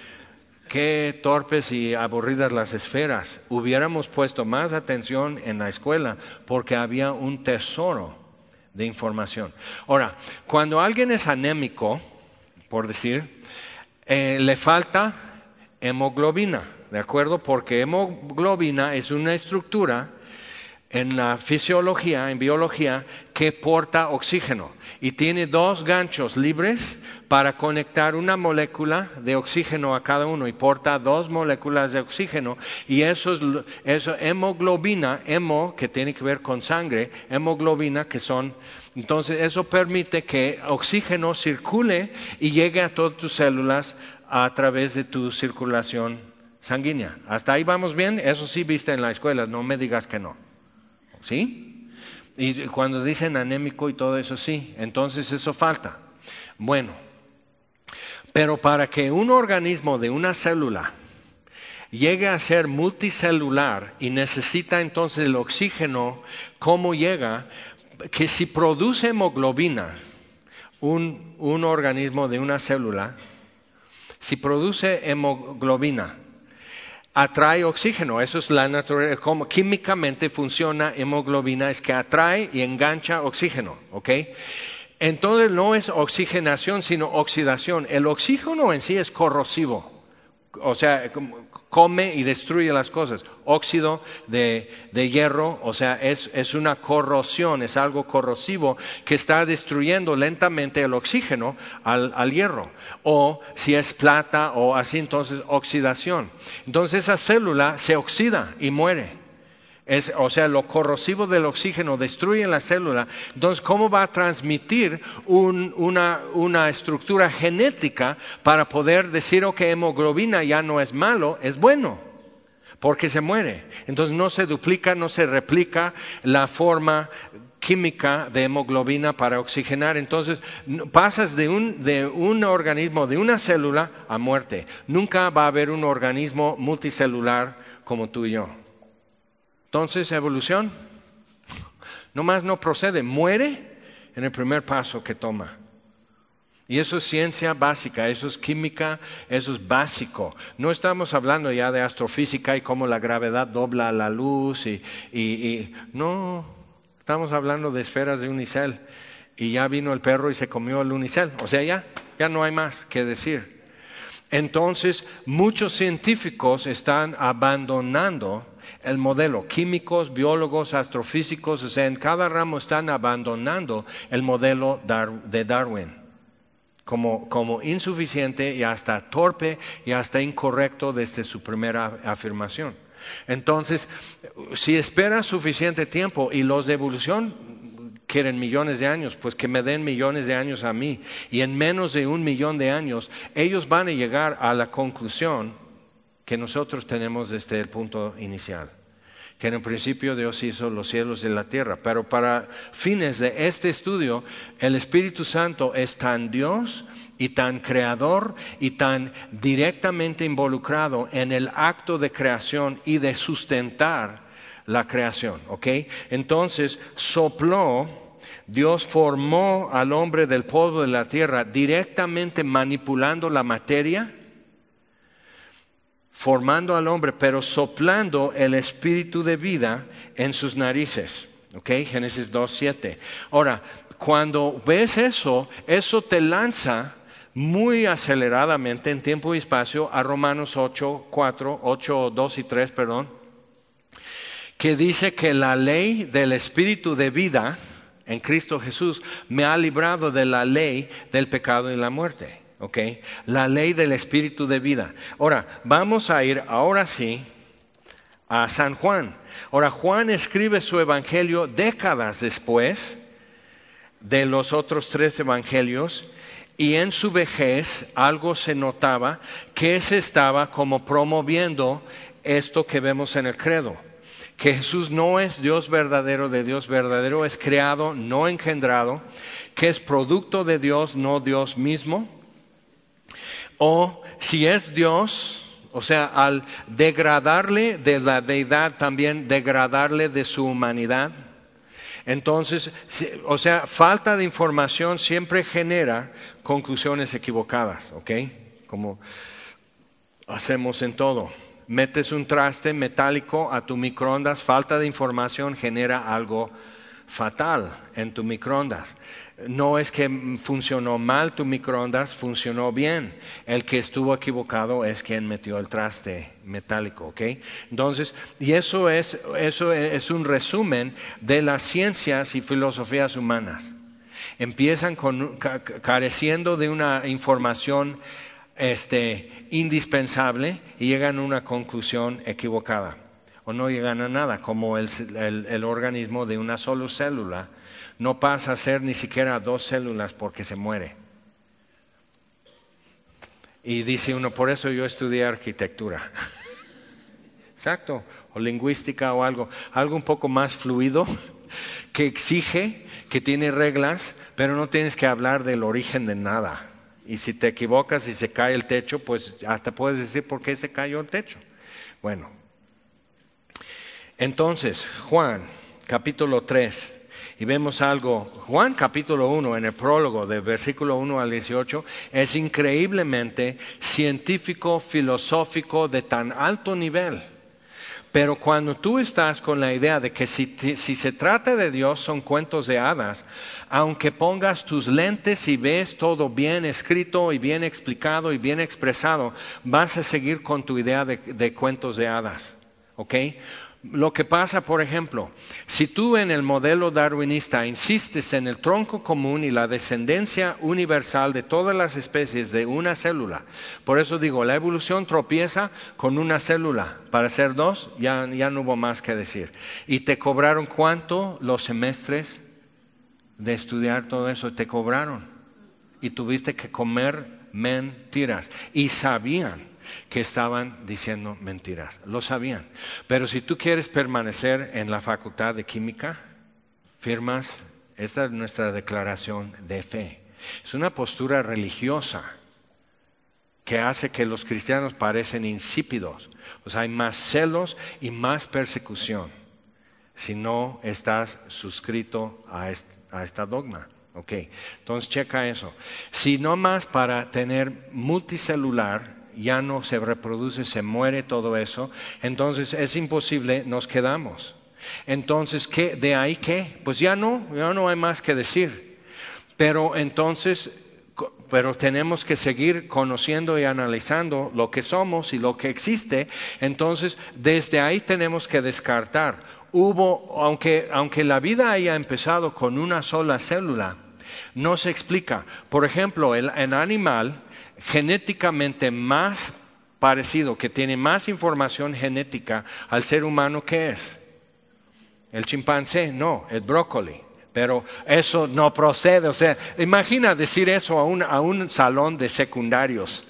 Speaker 1: Qué torpes y aburridas las esferas. Hubiéramos puesto más atención en la escuela porque había un tesoro de información. Ahora, cuando alguien es anémico, por decir, eh, le falta hemoglobina. ¿De acuerdo? Porque hemoglobina es una estructura en la fisiología, en biología, que porta oxígeno. Y tiene dos ganchos libres para conectar una molécula de oxígeno a cada uno. Y porta dos moléculas de oxígeno. Y eso es eso, hemoglobina, hemo, que tiene que ver con sangre, hemoglobina, que son... Entonces eso permite que oxígeno circule y llegue a todas tus células a través de tu circulación sanguínea. ¿Hasta ahí vamos bien? Eso sí viste en la escuela, no me digas que no. ¿Sí? Y cuando dicen anémico y todo eso, sí. Entonces eso falta. Bueno, pero para que un organismo de una célula llegue a ser multicelular y necesita entonces el oxígeno, ¿cómo llega? Que si produce hemoglobina, un, un organismo de una célula, si produce hemoglobina, atrae oxígeno. Eso es la naturaleza, como químicamente funciona hemoglobina, es que atrae y engancha oxígeno, ¿ok? Entonces no es oxigenación, sino oxidación. El oxígeno en sí es corrosivo, o sea, come y destruye las cosas. Óxido de, de hierro, o sea, es, es una corrosión, es algo corrosivo que está destruyendo lentamente el oxígeno al, al hierro. O si es plata o así, entonces oxidación. Entonces esa célula se oxida y muere. Es, o sea, lo corrosivo del oxígeno destruye la célula. Entonces, ¿cómo va a transmitir un, una, una estructura genética para poder decir, ok, hemoglobina ya no es malo, es bueno? Porque se muere. Entonces, no se duplica, no se replica la forma química de hemoglobina para oxigenar. Entonces, pasas de un, de un organismo, de una célula a muerte. Nunca va a haber un organismo multicelular como tú y yo. Entonces, evolución, nomás no procede, muere en el primer paso que toma. Y eso es ciencia básica, eso es química, eso es básico. No estamos hablando ya de astrofísica y cómo la gravedad dobla la luz y, y, y no, estamos hablando de esferas de unicel. Y ya vino el perro y se comió el unicel, o sea, ya, ya no hay más que decir. Entonces, muchos científicos están abandonando el modelo, químicos, biólogos, astrofísicos, o sea, en cada ramo están abandonando el modelo de Darwin como, como insuficiente y hasta torpe y hasta incorrecto desde su primera afirmación. Entonces, si esperas suficiente tiempo y los de evolución quieren millones de años, pues que me den millones de años a mí, y en menos de un millón de años ellos van a llegar a la conclusión que nosotros tenemos desde el punto inicial, que en el principio Dios hizo los cielos y la tierra, pero para fines de este estudio, el Espíritu Santo es tan Dios y tan creador y tan directamente involucrado en el acto de creación y de sustentar la creación, ¿ok? Entonces, sopló, Dios formó al hombre del polvo de la tierra directamente manipulando la materia, formando al hombre, pero soplando el espíritu de vida en sus narices. ¿Ok? Génesis dos siete. Ahora, cuando ves eso, eso te lanza muy aceleradamente en tiempo y espacio a Romanos ocho cuatro, ocho dos y tres, perdón, que dice que la ley del espíritu de vida en Cristo Jesús me ha librado de la ley del pecado y la muerte. ¿Ok? La ley del espíritu de vida. Ahora, vamos a ir ahora sí a San Juan. Ahora, Juan escribe su evangelio décadas después de los otros tres evangelios, y en su vejez algo se notaba que se estaba como promoviendo esto que vemos en el credo, que Jesús no es Dios verdadero de Dios verdadero, es creado, no engendrado, que es producto de Dios, no Dios mismo, o si es Dios, o sea, al degradarle de la deidad, también degradarle de su humanidad. Entonces, o sea, falta de información siempre genera conclusiones equivocadas, ¿ok? Como hacemos en todo. Metes un traste metálico a tu microondas, falta de información genera algo fatal en tu microondas. No es que funcionó mal tu microondas, funcionó bien. El que estuvo equivocado es quien metió el traste metálico, ¿ok? Entonces, y eso es, eso es un resumen de las ciencias y filosofías humanas. Empiezan con, ca, careciendo de una información este, indispensable y llegan a una conclusión equivocada. O no llegan a nada, como el, el, el organismo de una sola célula no pasa a ser ni siquiera dos células porque se muere. Y dice uno, por eso yo estudié arquitectura. Exacto, o lingüística o algo, algo un poco más fluido, que exige, que tiene reglas, pero no tienes que hablar del origen de nada. Y si te equivocas y se cae el techo, pues hasta puedes decir por qué se cayó el techo. Bueno, entonces, Juan, capítulo tres. Y vemos algo, Juan capítulo uno, en el prólogo del versículo uno al dieciocho, es increíblemente científico, filosófico, de tan alto nivel. Pero cuando tú estás con la idea de que si, si se trata de Dios son cuentos de hadas, aunque pongas tus lentes y ves todo bien escrito y bien explicado y bien expresado, vas a seguir con tu idea de, de cuentos de hadas, ¿ok? Lo que pasa, por ejemplo, si tú en el modelo darwinista insistes en el tronco común y la descendencia universal de todas las especies de una célula, por eso digo, la evolución tropieza con una célula, para ser dos ya, ya no hubo más que decir. ¿Y te cobraron cuánto los semestres de estudiar todo eso? Te cobraron y tuviste que comer mentiras y sabían que estaban diciendo mentiras, lo sabían. Pero si tú quieres permanecer en la facultad de química, firmas, esta es nuestra declaración de fe. Es una postura religiosa que hace que los cristianos parecen insípidos. O sea, hay más celos y más persecución si no estás suscrito a, este, a esta dogma. Ok, entonces checa eso. Si no más para tener multicelular, ya no se reproduce, se muere todo eso, entonces es imposible, nos quedamos. Entonces, ¿qué? ¿De ahí qué? Pues ya no, ya no hay más que decir. Pero entonces, pero tenemos que seguir conociendo y analizando lo que somos y lo que existe. Entonces, desde ahí tenemos que descartar. Hubo, aunque, aunque la vida haya empezado con una sola célula, no se explica. Por ejemplo, el, el animal genéticamente más parecido, que tiene más información genética al ser humano, ¿qué es? El chimpancé, no, el brócoli. Pero eso no procede, o sea, imagina decir eso a un, a un salón de secundarios.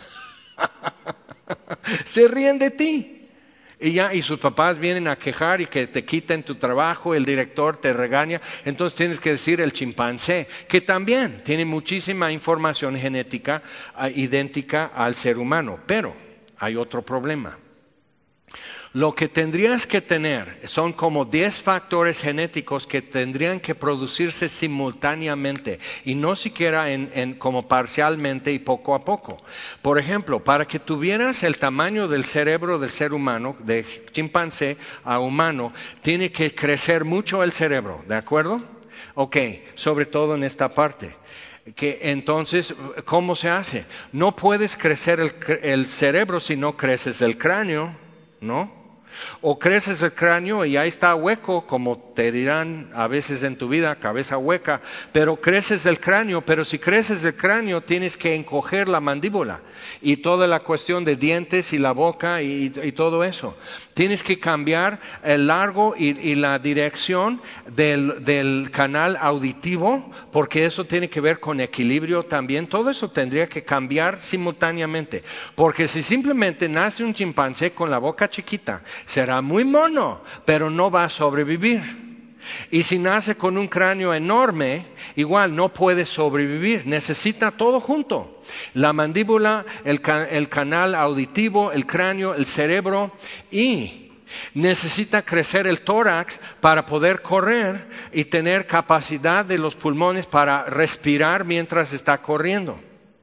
Speaker 1: Se ríen de ti. Y ya, y sus papás vienen a quejar y que te quiten tu trabajo, el director te regaña, entonces tienes que decir el chimpancé, que también tiene muchísima información genética uh, idéntica al ser humano, pero hay otro problema. Lo que tendrías que tener son como diez factores genéticos que tendrían que producirse simultáneamente y no siquiera en, en como parcialmente y poco a poco. Por ejemplo, para que tuvieras el tamaño del cerebro del ser humano, de chimpancé a humano, tiene que crecer mucho el cerebro, ¿de acuerdo? Ok, sobre todo en esta parte. Que entonces, ¿cómo se hace? No puedes crecer el, el cerebro si no creces el cráneo, ¿no? O creces el cráneo y ahí está hueco, como te dirán a veces en tu vida, cabeza hueca, pero creces el cráneo, pero si creces el cráneo tienes que encoger la mandíbula y toda la cuestión de dientes y la boca y, y todo eso. Tienes que cambiar el largo y, y la dirección del, del canal auditivo, porque eso tiene que ver con equilibrio también. Todo eso tendría que cambiar simultáneamente, porque si simplemente nace un chimpancé con la boca chiquita, será muy mono, pero no va a sobrevivir. Y si nace con un cráneo enorme, igual no puede sobrevivir, necesita todo junto. La mandíbula, el, ca- el canal auditivo, el cráneo, el cerebro, y necesita crecer el tórax para poder correr y tener capacidad de los pulmones para respirar mientras está corriendo.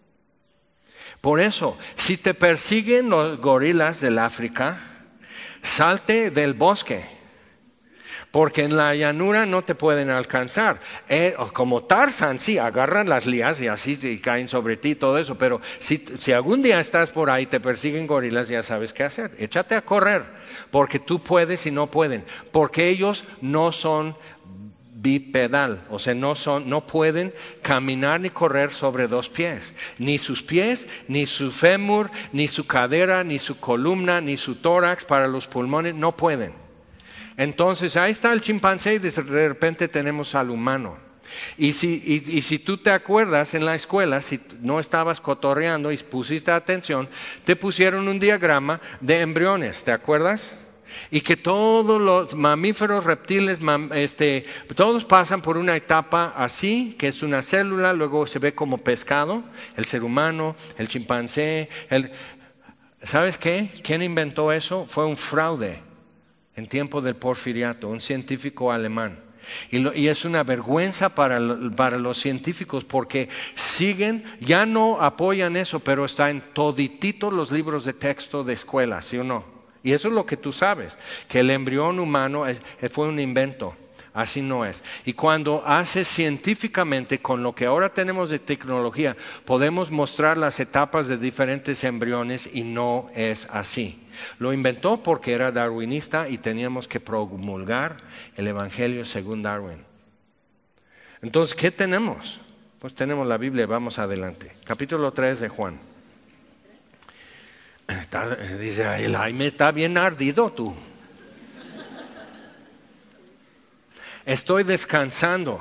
Speaker 1: Por eso, si te persiguen los gorilas del África, salte del bosque, porque en la llanura no te pueden alcanzar. Eh, como Tarzán, sí, agarran las lías y así y caen sobre ti, todo eso, pero si, si algún día estás por ahí, te persiguen gorilas, ya sabes qué hacer. Échate a correr, porque tú puedes y no pueden, porque ellos no son bipedal, o sea, no son, no pueden caminar ni correr sobre dos pies, ni sus pies, ni su fémur, ni su cadera, ni su columna, ni su tórax para los pulmones, no pueden. Entonces ahí está el chimpancé y de repente tenemos al humano. Y si, y, y si tú te acuerdas en la escuela, si no estabas cotorreando y pusiste atención, te pusieron un diagrama de embriones, ¿te acuerdas? Y que todos los mamíferos, reptiles, mam, este, todos pasan por una etapa así, que es una célula, luego se ve como pescado, el ser humano, el chimpancé. El... ¿Sabes qué? ¿Quién inventó eso? Fue un fraude en tiempo del Porfiriato, un científico alemán. Y, lo, y es una vergüenza para, para los científicos porque siguen, ya no apoyan eso, pero está en todititos los libros de texto de escuela, ¿sí o no? Y eso es lo que tú sabes, que el embrión humano es, fue un invento, así no es. Y cuando haces científicamente, con lo que ahora tenemos de tecnología, podemos mostrar las etapas de diferentes embriones y no es así. Lo inventó porque era darwinista y teníamos que promulgar el Evangelio según Darwin. Entonces, ¿qué tenemos? Pues tenemos la Biblia, vamos adelante. Capítulo tres de Juan. Está, dice, el Jaime está bien ardido tú. Estoy descansando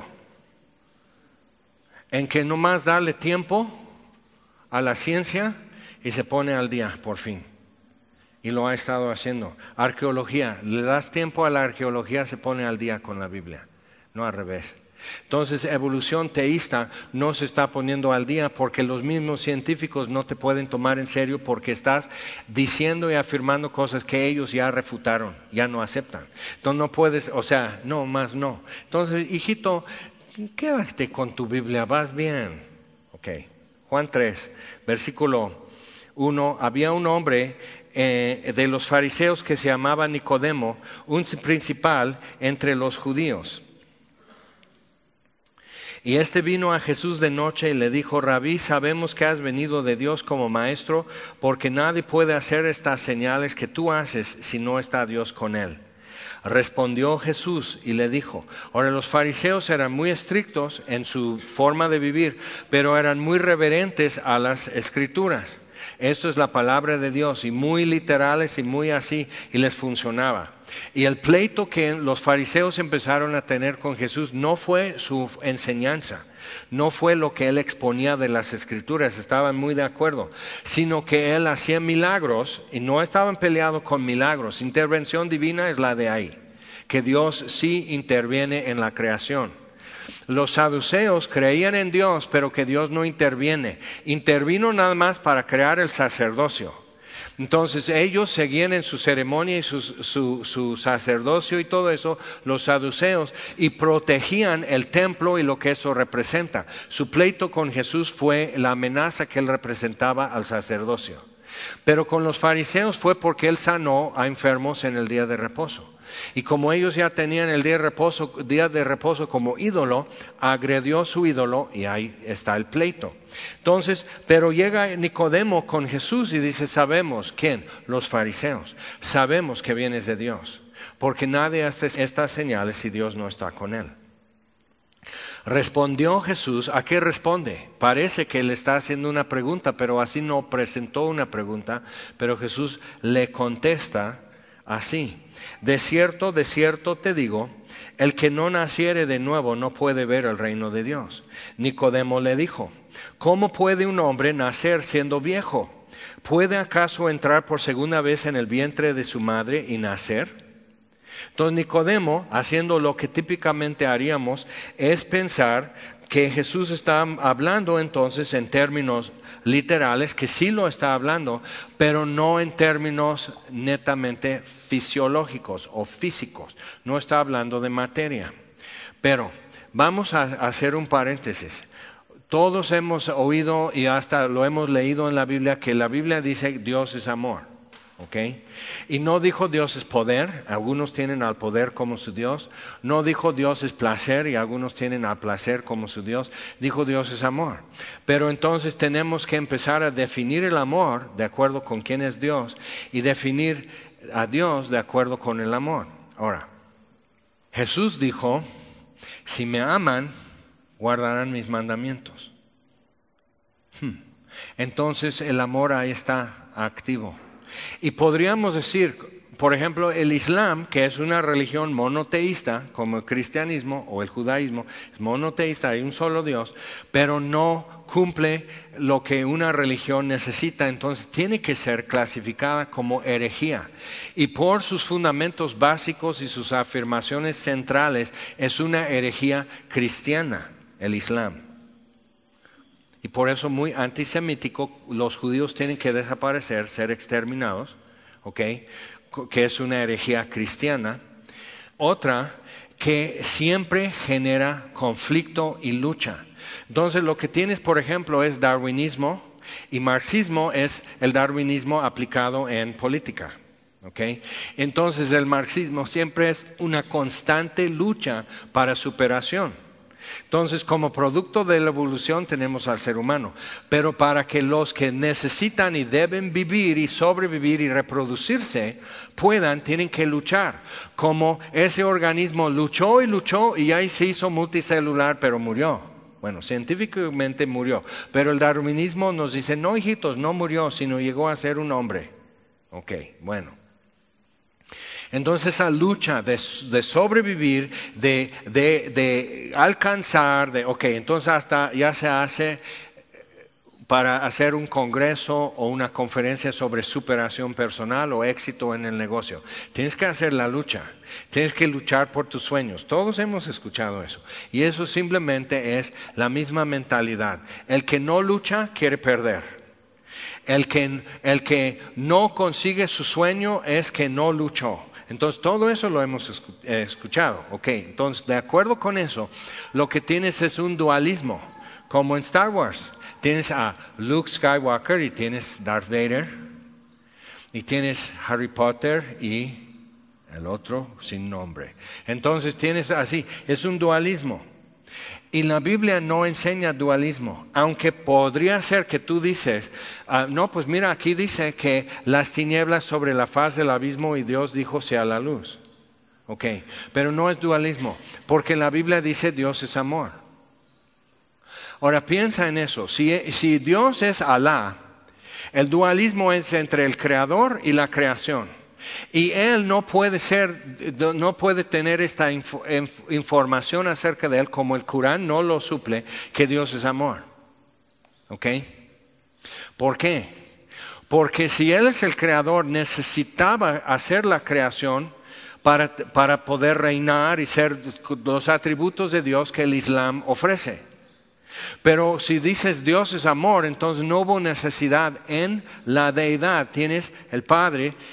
Speaker 1: en que nomás darle tiempo a la ciencia y se pone al día por fin. Y lo ha estado haciendo. Arqueología, le das tiempo a la arqueología, se pone al día con la Biblia, no al revés. Entonces, evolución teísta no se está poniendo al día porque los mismos científicos no te pueden tomar en serio porque estás diciendo y afirmando cosas que ellos ya refutaron, ya no aceptan. Entonces no puedes, o sea, no, más no. Entonces, hijito, quédate con tu Biblia, vas bien. Ok, Juan tres, versículo uno, había un hombre eh, de los fariseos que se llamaba Nicodemo, un principal entre los judíos. Y este vino a Jesús de noche y le dijo, Rabí, sabemos que has venido de Dios como maestro, porque nadie puede hacer estas señales que tú haces si no está Dios con él. Respondió Jesús y le dijo, ahora los fariseos eran muy estrictos en su forma de vivir, pero eran muy reverentes a las Escrituras. Esto es la palabra de Dios y muy literales y muy así, y les funcionaba. Y el pleito que los fariseos empezaron a tener con Jesús no fue su enseñanza, no fue lo que él exponía de las Escrituras, estaban muy de acuerdo, sino que él hacía milagros y no estaban peleados con milagros. Intervención divina es la de ahí, que Dios sí interviene en la creación. Los saduceos creían en Dios, pero que Dios no interviene. Intervino nada más para crear el sacerdocio. Entonces ellos seguían en su ceremonia y su, su, su sacerdocio y todo eso, los saduceos, y protegían el templo y lo que eso representa. Su pleito con Jesús fue la amenaza que él representaba al sacerdocio. Pero con los fariseos fue porque él sanó a enfermos en el día de reposo. Y como ellos ya tenían el día de reposo, día de reposo como ídolo, agredió su ídolo y ahí está el pleito. Entonces, pero llega Nicodemo con Jesús y dice, sabemos, ¿quién? Los fariseos. Sabemos que vienes de Dios, porque nadie hace estas señales si Dios no está con él. Respondió Jesús. ¿A qué responde? Parece que le está haciendo una pregunta, pero así no presentó una pregunta, pero Jesús le contesta así: de cierto, de cierto te digo, el que no naciere de nuevo no puede ver el reino de Dios. Nicodemo le dijo, ¿cómo puede un hombre nacer siendo viejo? ¿Puede acaso entrar por segunda vez en el vientre de su madre y nacer? Entonces Nicodemo, haciendo lo que típicamente haríamos, es pensar que Jesús está hablando entonces en términos literales, que sí lo está hablando, pero no en términos netamente fisiológicos o físicos. No está hablando de materia. Pero vamos a hacer un paréntesis. Todos hemos oído y hasta lo hemos leído en la Biblia, que la Biblia dice Dios es amor. ¿Okay? Y no dijo Dios es poder, algunos tienen al poder como su Dios. No dijo Dios es placer y algunos tienen al placer como su Dios. Dijo Dios es amor. Pero entonces tenemos que empezar a definir el amor de acuerdo con quién es Dios y definir a Dios de acuerdo con el amor. Ahora, Jesús dijo, si me aman, guardarán mis mandamientos. Hmm. Entonces el amor ahí está activo. Y podríamos decir, por ejemplo, el Islam, que es una religión monoteísta, como el cristianismo o el judaísmo, es monoteísta, hay un solo Dios, pero no cumple lo que una religión necesita, entonces tiene que ser clasificada como herejía. Y por sus fundamentos básicos y sus afirmaciones centrales, es una herejía cristiana, el Islam. Y por eso muy antisemítico, los judíos tienen que desaparecer, ser exterminados, ¿ok? Que es una herejía cristiana. Otra, que siempre genera conflicto y lucha. Entonces lo que tienes, por ejemplo, es darwinismo, y marxismo es el darwinismo aplicado en política. ¿Okay? Entonces el marxismo siempre es una constante lucha para superación. Entonces, como producto de la evolución tenemos al ser humano, pero para que los que necesitan y deben vivir y sobrevivir y reproducirse puedan, tienen que luchar. Como ese organismo luchó y luchó y ahí se hizo multicelular, pero murió. Bueno, científicamente murió, pero el darwinismo nos dice, no hijitos, no murió, sino llegó a ser un hombre. Ok, bueno. Entonces esa lucha de, de sobrevivir, de, de, de alcanzar, de, ok, entonces hasta ya se hace para hacer un congreso o una conferencia sobre superación personal o éxito en el negocio. Tienes que hacer la lucha, tienes que luchar por tus sueños. Todos hemos escuchado eso. Y eso simplemente es la misma mentalidad. El que no lucha quiere perder. El que, el que no consigue su sueño es que no luchó. Entonces todo eso lo hemos escuchado. Ok, entonces de acuerdo con eso, lo que tienes es un dualismo, como en Star Wars. Tienes a Luke Skywalker y tienes Darth Vader, y tienes Harry Potter y el otro sin nombre. Entonces tienes así, es un dualismo. Y la Biblia no enseña dualismo, aunque podría ser que tú dices, uh, no, pues mira, aquí dice que las tinieblas sobre la faz del abismo y Dios dijo sea la luz. Ok, pero no es dualismo, porque la Biblia dice Dios es amor. Ahora piensa en eso, si, si Dios es Alá, el dualismo es entre el creador y la creación. Y él no puede ser, no puede tener esta info, información acerca de él, como el Corán no lo suple, que Dios es amor. ¿Ok? ¿Por qué? Porque si él es el creador, necesitaba hacer la creación para, para poder reinar y ser los atributos de Dios que el Islam ofrece. Pero si dices Dios es amor, entonces no hubo necesidad en la deidad. Tienes el Padre,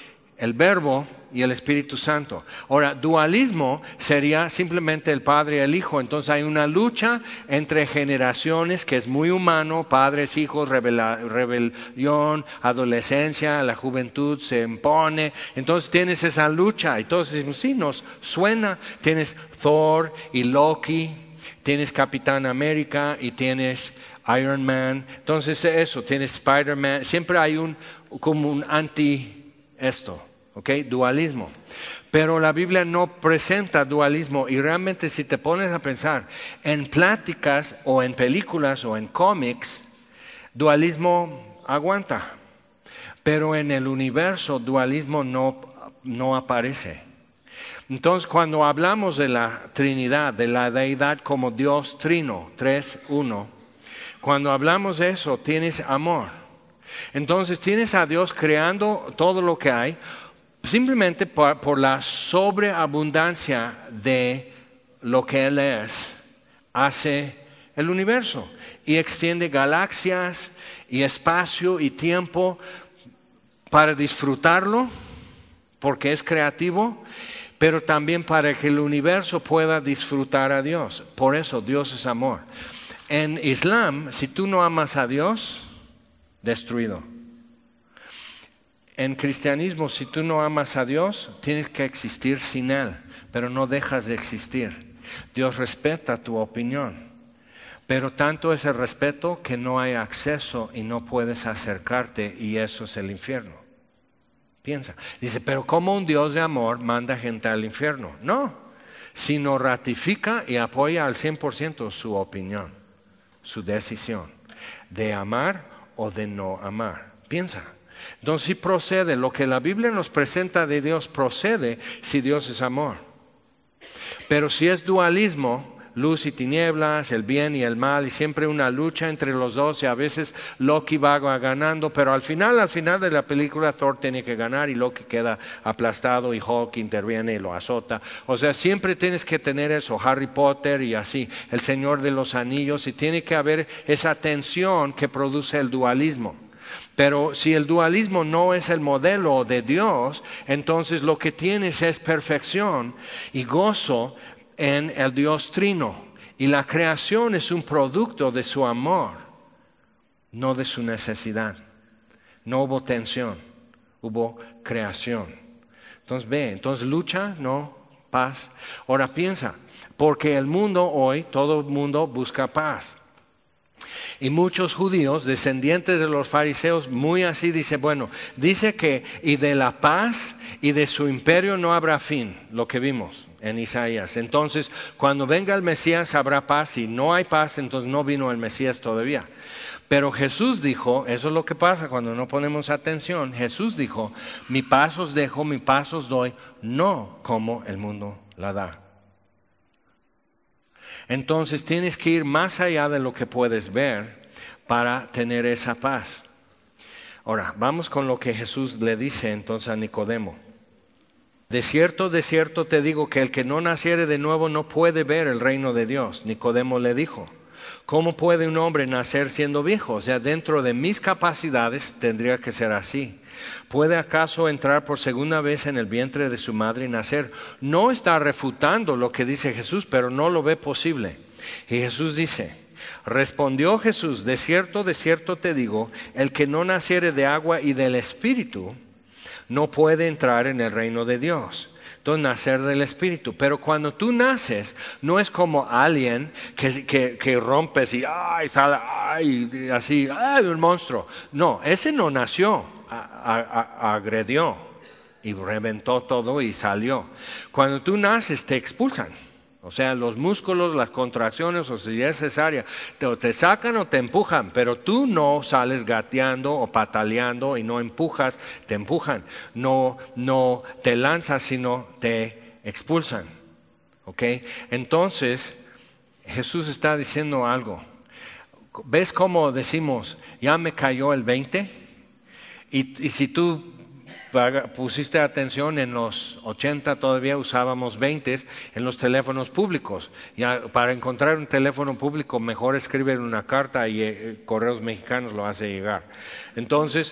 Speaker 1: el Verbo y el Espíritu Santo. Ahora, dualismo sería simplemente el Padre y el Hijo. Entonces hay una lucha entre generaciones que es muy humano, padres, hijos, rebela, rebelión, adolescencia, la juventud se impone. Entonces tienes esa lucha y todos decimos, sí, nos suena. Tienes Thor y Loki, tienes Capitán América y tienes Iron Man. Entonces eso, tienes Spider-Man. Siempre hay un como un anti esto. ¿Ok? Dualismo. Pero la Biblia no presenta dualismo y realmente si te pones a pensar en pláticas o en películas o en cómics, dualismo aguanta. Pero en el universo dualismo no, no aparece. Entonces cuando hablamos de la Trinidad, de la deidad como Dios trino, tres, uno, cuando hablamos de eso tienes amor. Entonces tienes a Dios creando todo lo que hay, simplemente por, por la sobreabundancia de lo que Él es, hace el universo y extiende galaxias y espacio y tiempo para disfrutarlo, porque es creativo, pero también para que el universo pueda disfrutar a Dios. Por eso Dios es amor. En Islam, si tú no amas a Dios, destruido. En cristianismo, si tú no amas a Dios, tienes que existir sin Él, pero no dejas de existir. Dios respeta tu opinión, pero tanto es el respeto que no hay acceso y no puedes acercarte y eso es el infierno. Piensa, dice, pero ¿cómo un Dios de amor manda gente al infierno? No, sino ratifica y apoya al cien por ciento su opinión, su decisión de amar o de no amar. Piensa. Entonces sí procede, lo que la Biblia nos presenta de Dios procede si Dios es amor. Pero si es dualismo, luz y tinieblas, el bien y el mal, y siempre una lucha entre los dos, y a veces Loki va ganando, pero al final, al final de la película Thor tiene que ganar y Loki queda aplastado y Hulk interviene y lo azota. O sea, siempre tienes que tener eso, Harry Potter y así, el Señor de los Anillos, y tiene que haber esa tensión que produce el dualismo. Pero si el dualismo no es el modelo de Dios, entonces lo que tienes es perfección y gozo en el Dios trino. Y la creación es un producto de su amor, no de su necesidad. No hubo tensión, hubo creación. Entonces ve, entonces lucha, no, paz. Ahora piensa, porque el mundo hoy, todo el mundo busca paz. Y muchos judíos, descendientes de los fariseos, muy así dice, bueno, dice que y de la paz y de su imperio no habrá fin, lo que vimos en Isaías. Entonces, cuando venga el Mesías habrá paz y no hay paz, entonces no vino el Mesías todavía. Pero Jesús dijo, eso es lo que pasa cuando no ponemos atención, Jesús dijo, mi paz os dejo, mi paz os doy, no como el mundo la da. Entonces tienes que ir más allá de lo que puedes ver para tener esa paz. Ahora, vamos con lo que Jesús le dice entonces a Nicodemo. De cierto, de cierto te digo que el que no naciere de nuevo no puede ver el reino de Dios. Nicodemo le dijo, ¿cómo puede un hombre nacer siendo viejo? O sea, dentro de mis capacidades tendría que ser así. ¿Puede acaso entrar por segunda vez en el vientre de su madre y nacer? No está refutando lo que dice Jesús, pero no lo ve posible. Y Jesús dice, respondió Jesús, de cierto, de cierto te digo, el que no naciere de agua y del Espíritu, no puede entrar en el reino de Dios. Entonces, nacer del Espíritu. Pero cuando tú naces, no es como alguien que, que, que rompes y ay, sale, ay, así, ay, un monstruo. No, ese no nació, a, a, a, agredió y reventó todo y salió. Cuando tú naces, te expulsan. O sea, los músculos, las contracciones, o si es cesárea, te, te sacan o te empujan, pero tú no sales gateando o pataleando y no empujas, te empujan. No, no te lanzas, sino te expulsan. ¿Ok? Entonces, Jesús está diciendo algo. ¿Ves cómo decimos, ya me cayó el veinte? Y, y si tú pusiste atención, en los ochenta todavía usábamos veinte en los teléfonos públicos. Ya, para encontrar un teléfono público mejor escribir una carta y eh, Correos Mexicanos lo hace llegar. Entonces,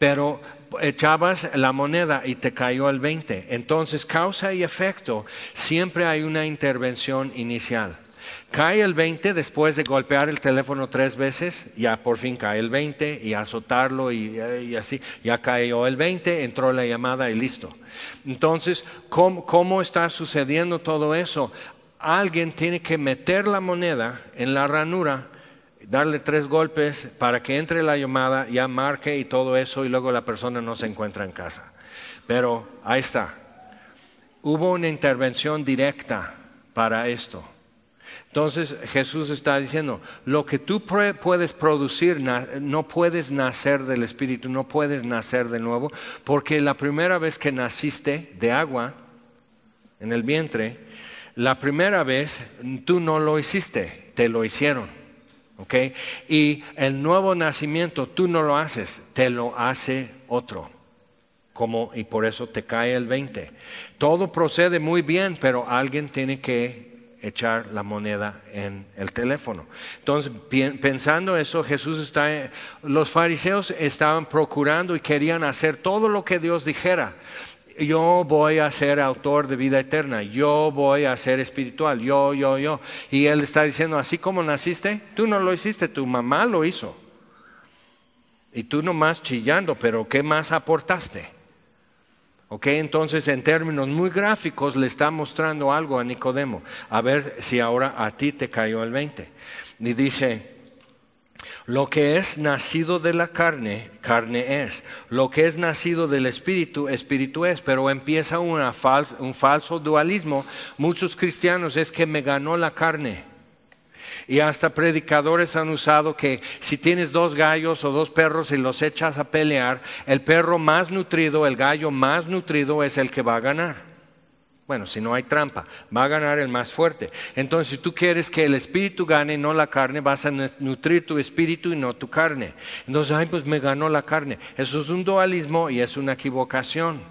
Speaker 1: pero echabas la moneda y te cayó el veinte. Entonces, causa y efecto, siempre hay una intervención inicial. Cae el veinte después de golpear el teléfono tres veces, ya por fin cae el veinte y azotarlo y, y así, ya cayó el veinte, entró la llamada y listo. Entonces, ¿cómo, cómo está sucediendo todo eso? Alguien tiene que meter la moneda en la ranura, darle tres golpes para que entre la llamada, ya marque y todo eso, y luego la persona no se encuentra en casa. Pero ahí está. Hubo una intervención directa para esto. Entonces Jesús está diciendo, lo que tú puedes producir, no puedes nacer del Espíritu, no puedes nacer de nuevo, porque la primera vez que naciste de agua en el vientre, la primera vez tú no lo hiciste, te lo hicieron. ¿Okay? Y el nuevo nacimiento tú no lo haces, te lo hace otro. Como, y por eso te cae el veinte. Todo procede muy bien, pero alguien tiene que echar la moneda en el teléfono. Entonces, pensando eso, Jesús está, los fariseos estaban procurando y querían hacer todo lo que Dios dijera. Yo voy a ser autor de vida eterna, yo voy a ser espiritual, yo, yo, yo. Y Él está diciendo, así como naciste, tú no lo hiciste, tu mamá lo hizo. Y tú nomás chillando, pero ¿qué más aportaste? Ok, entonces en términos muy gráficos le está mostrando algo a Nicodemo. A ver si ahora a ti te cayó el veinte. Y dice, lo que es nacido de la carne, carne es. Lo que es nacido del espíritu, espíritu es. Pero empieza una fals- un falso dualismo. Muchos cristianos es que me ganó la carne. Y hasta predicadores han usado que si tienes dos gallos o dos perros y los echas a pelear, el perro más nutrido, el gallo más nutrido es el que va a ganar. Bueno, si no hay trampa, va a ganar el más fuerte. Entonces, si tú quieres que el espíritu gane, no la carne, vas a nutrir tu espíritu y no tu carne. Entonces, ay, pues me ganó la carne. Eso es un dualismo y es una equivocación.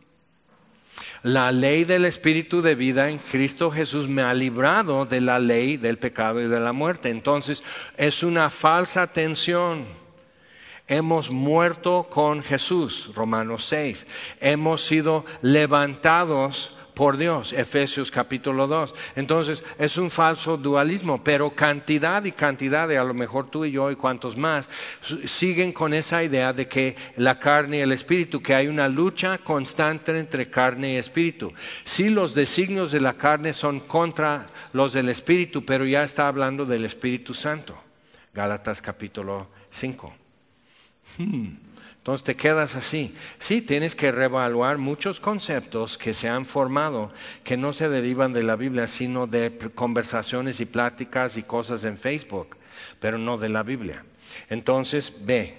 Speaker 1: La ley del Espíritu de vida en Cristo Jesús me ha librado de la ley del pecado y de la muerte. Entonces, es una falsa tensión. Hemos muerto con Jesús, Romanos seis. Hemos sido levantados por Dios, Efesios capítulo dos. Entonces, es un falso dualismo, pero cantidad y cantidad de a lo mejor tú y yo y cuantos más siguen con esa idea de que la carne y el espíritu, que hay una lucha constante entre carne y espíritu. Sí, los designios de la carne son contra los del espíritu, pero ya está hablando del Espíritu Santo. Gálatas capítulo cinco. Hmm. Entonces te quedas así. Sí, tienes que reevaluar muchos conceptos que se han formado, que no se derivan de la Biblia, sino de conversaciones y pláticas y cosas en Facebook, pero no de la Biblia. Entonces, ve,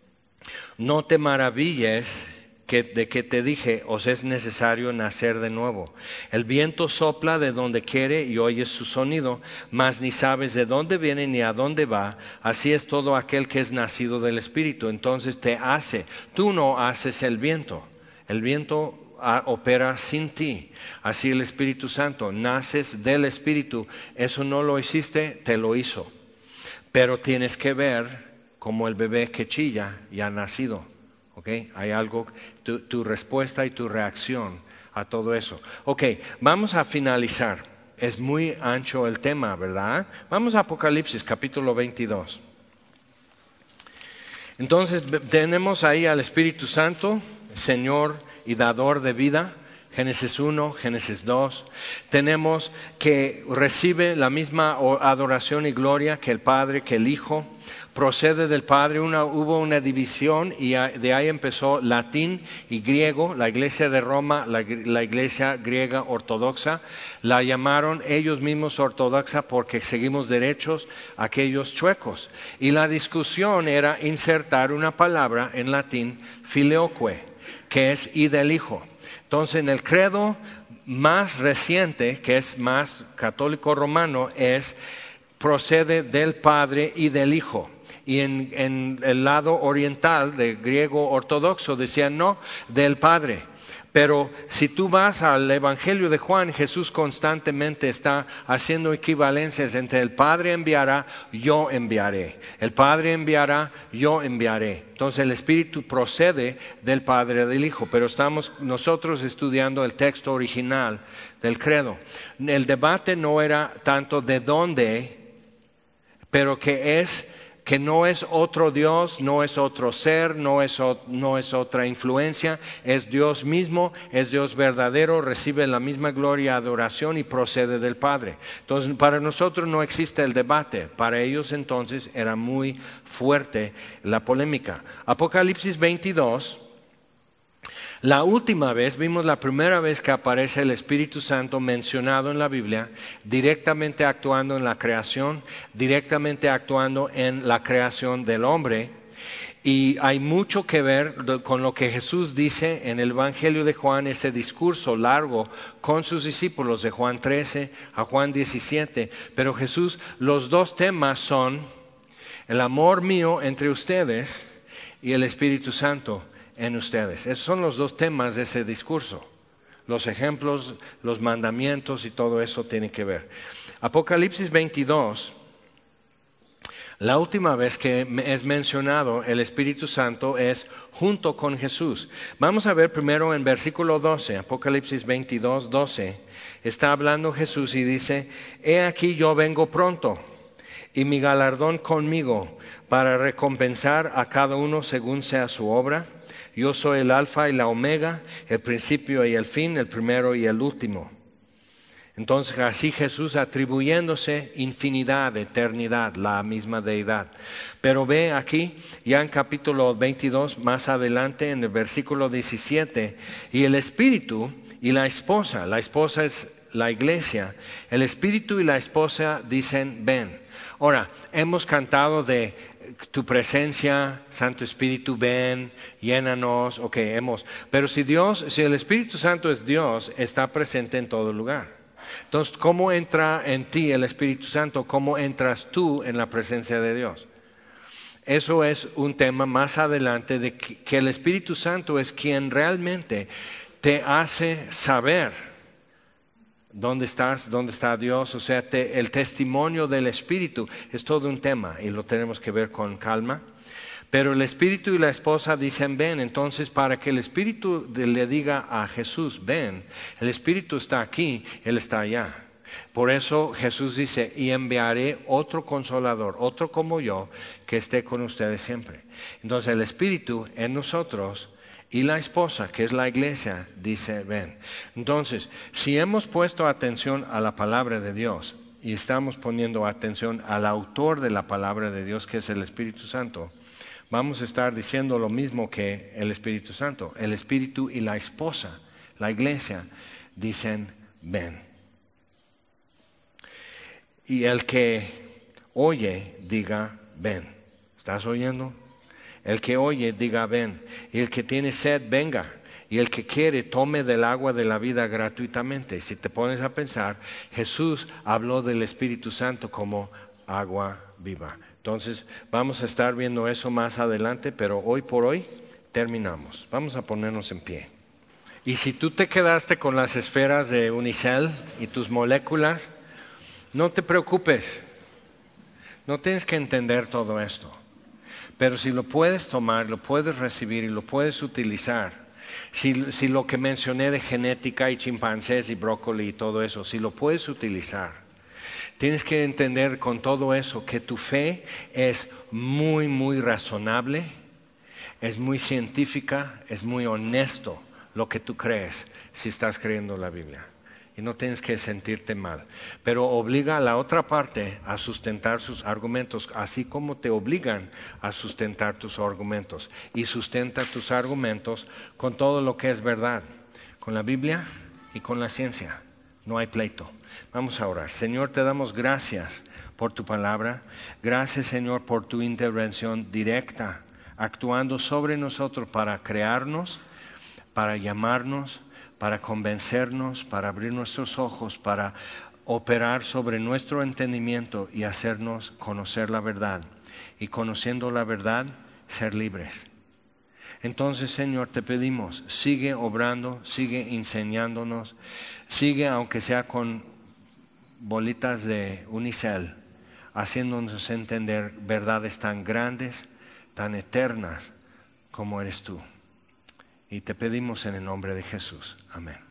Speaker 1: no te maravilles que, de que te dije, os es necesario nacer de nuevo. El viento sopla de donde quiere y oyes su sonido, mas ni sabes de dónde viene ni a dónde va. Así es todo aquel que es nacido del Espíritu. Entonces te hace, tú no haces el viento, el viento a, opera sin ti. Así el Espíritu Santo, naces del Espíritu, eso no lo hiciste, te lo hizo. Pero tienes que ver como el bebé que chilla ya ha nacido. Okay, hay algo, tu, tu respuesta y tu reacción a todo eso. Ok, vamos a finalizar. Es muy ancho el tema, ¿verdad? Vamos a Apocalipsis, capítulo veintidós. Entonces, tenemos ahí al Espíritu Santo, Señor y dador de vida. Génesis uno, Génesis dos. Tenemos que recibe la misma adoración y gloria que el Padre, que el Hijo. Procede del Padre, una, hubo una división y de ahí empezó latín y griego. La iglesia de Roma, la, la iglesia griega ortodoxa, la llamaron ellos mismos ortodoxa porque seguimos derechos aquellos chuecos. Y la discusión era insertar una palabra en latín, filioque, que es y del Hijo. Entonces, en el credo más reciente, que es más católico romano, es procede del Padre y del Hijo. Y en, en el lado oriental, de griego ortodoxo, decían no, del Padre. Pero si tú vas al Evangelio de Juan, Jesús constantemente está haciendo equivalencias entre el Padre enviará, yo enviaré. El Padre enviará, yo enviaré. Entonces el Espíritu procede del Padre y del Hijo, pero estamos nosotros estudiando el texto original del credo. El debate no era tanto de dónde, pero que es que no es otro Dios, no es otro ser, no es, no es otra influencia, es Dios mismo, es Dios verdadero, recibe la misma gloria, adoración y procede del Padre. Entonces, para nosotros no existe el debate, para ellos entonces era muy fuerte la polémica. Apocalipsis veintidós. La última vez, vimos la primera vez que aparece el Espíritu Santo mencionado en la Biblia, directamente actuando en la creación, directamente actuando en la creación del hombre. Y hay mucho que ver con lo que Jesús dice en el Evangelio de Juan, ese discurso largo con sus discípulos de Juan trece a Juan diecisiete. Pero Jesús, los dos temas son el amor mío entre ustedes y el Espíritu Santo en ustedes. Esos son los dos temas de ese discurso. Los ejemplos, los mandamientos y todo eso tiene que ver. Apocalipsis veintidós, la última vez que es mencionado el Espíritu Santo es junto con Jesús. Vamos a ver primero en versículo doce, Apocalipsis veintidós, doce. Está hablando Jesús y dice, he aquí yo vengo pronto y mi galardón conmigo para recompensar a cada uno según sea su obra. Yo soy el alfa y la omega, el principio y el fin, el primero y el último. Entonces así Jesús atribuyéndose infinidad, eternidad, la misma deidad. Pero ve aquí, ya en capítulo veintidós, más adelante en el versículo diecisiete, y el Espíritu y la esposa, la esposa es la iglesia, el Espíritu y la esposa dicen ven. Ahora, hemos cantado de tu presencia, Santo Espíritu, ven, llénanos, ok, hemos. Pero si Dios, si el Espíritu Santo es Dios, está presente en todo lugar. Entonces, ¿cómo entra en ti el Espíritu Santo? ¿Cómo entras tú en la presencia de Dios? Eso es un tema más adelante de que el Espíritu Santo es quien realmente te hace saber dónde estás, dónde está Dios. O sea, te, el testimonio del Espíritu es todo un tema y lo tenemos que ver con calma. Pero el Espíritu y la esposa dicen ven. Entonces, para que el Espíritu le diga a Jesús ven, el Espíritu está aquí, Él está allá. Por eso Jesús dice, y enviaré otro consolador, otro como yo, que esté con ustedes siempre. Entonces el Espíritu en nosotros y la esposa, que es la iglesia, dice ven. Entonces, si hemos puesto atención a la palabra de Dios y estamos poniendo atención al autor de la palabra de Dios, que es el Espíritu Santo, vamos a estar diciendo lo mismo que el Espíritu Santo. El Espíritu y la esposa, la iglesia, dicen ven. Y el que oye, diga ven. ¿Estás oyendo? El que oye, diga ven. Y el que tiene sed, venga. Y el que quiere, tome del agua de la vida gratuitamente. Si te pones a pensar, Jesús habló del Espíritu Santo como agua viva. Entonces, vamos a estar viendo eso más adelante, pero hoy por hoy terminamos. Vamos a ponernos en pie. Y si tú te quedaste con las esferas de unicel y tus moléculas, no te preocupes. No tienes que entender todo esto. Pero si lo puedes tomar, lo puedes recibir y lo puedes utilizar, si, si lo que mencioné de genética y chimpancés y brócoli y todo eso, si lo puedes utilizar, tienes que entender con todo eso que tu fe es muy, muy razonable, es muy científica, es muy honesto lo que tú crees si estás creyendo la Biblia. Y no tienes que sentirte mal. Pero obliga a la otra parte a sustentar sus argumentos, así como te obligan a sustentar tus argumentos. Y sustenta tus argumentos con todo lo que es verdad, con la Biblia y con la ciencia. No hay pleito. Vamos a orar. Señor, te damos gracias por tu palabra. Gracias, Señor, por tu intervención directa, actuando sobre nosotros para crearnos, para llamarnos, para convencernos, para abrir nuestros ojos, para operar sobre nuestro entendimiento y hacernos conocer la verdad. Y conociendo la verdad, ser libres. Entonces, Señor, te pedimos, sigue obrando, sigue enseñándonos, sigue, aunque sea con bolitas de unicel, haciéndonos entender verdades tan grandes, tan eternas como eres tú. Y te pedimos en el nombre de Jesús. Amén.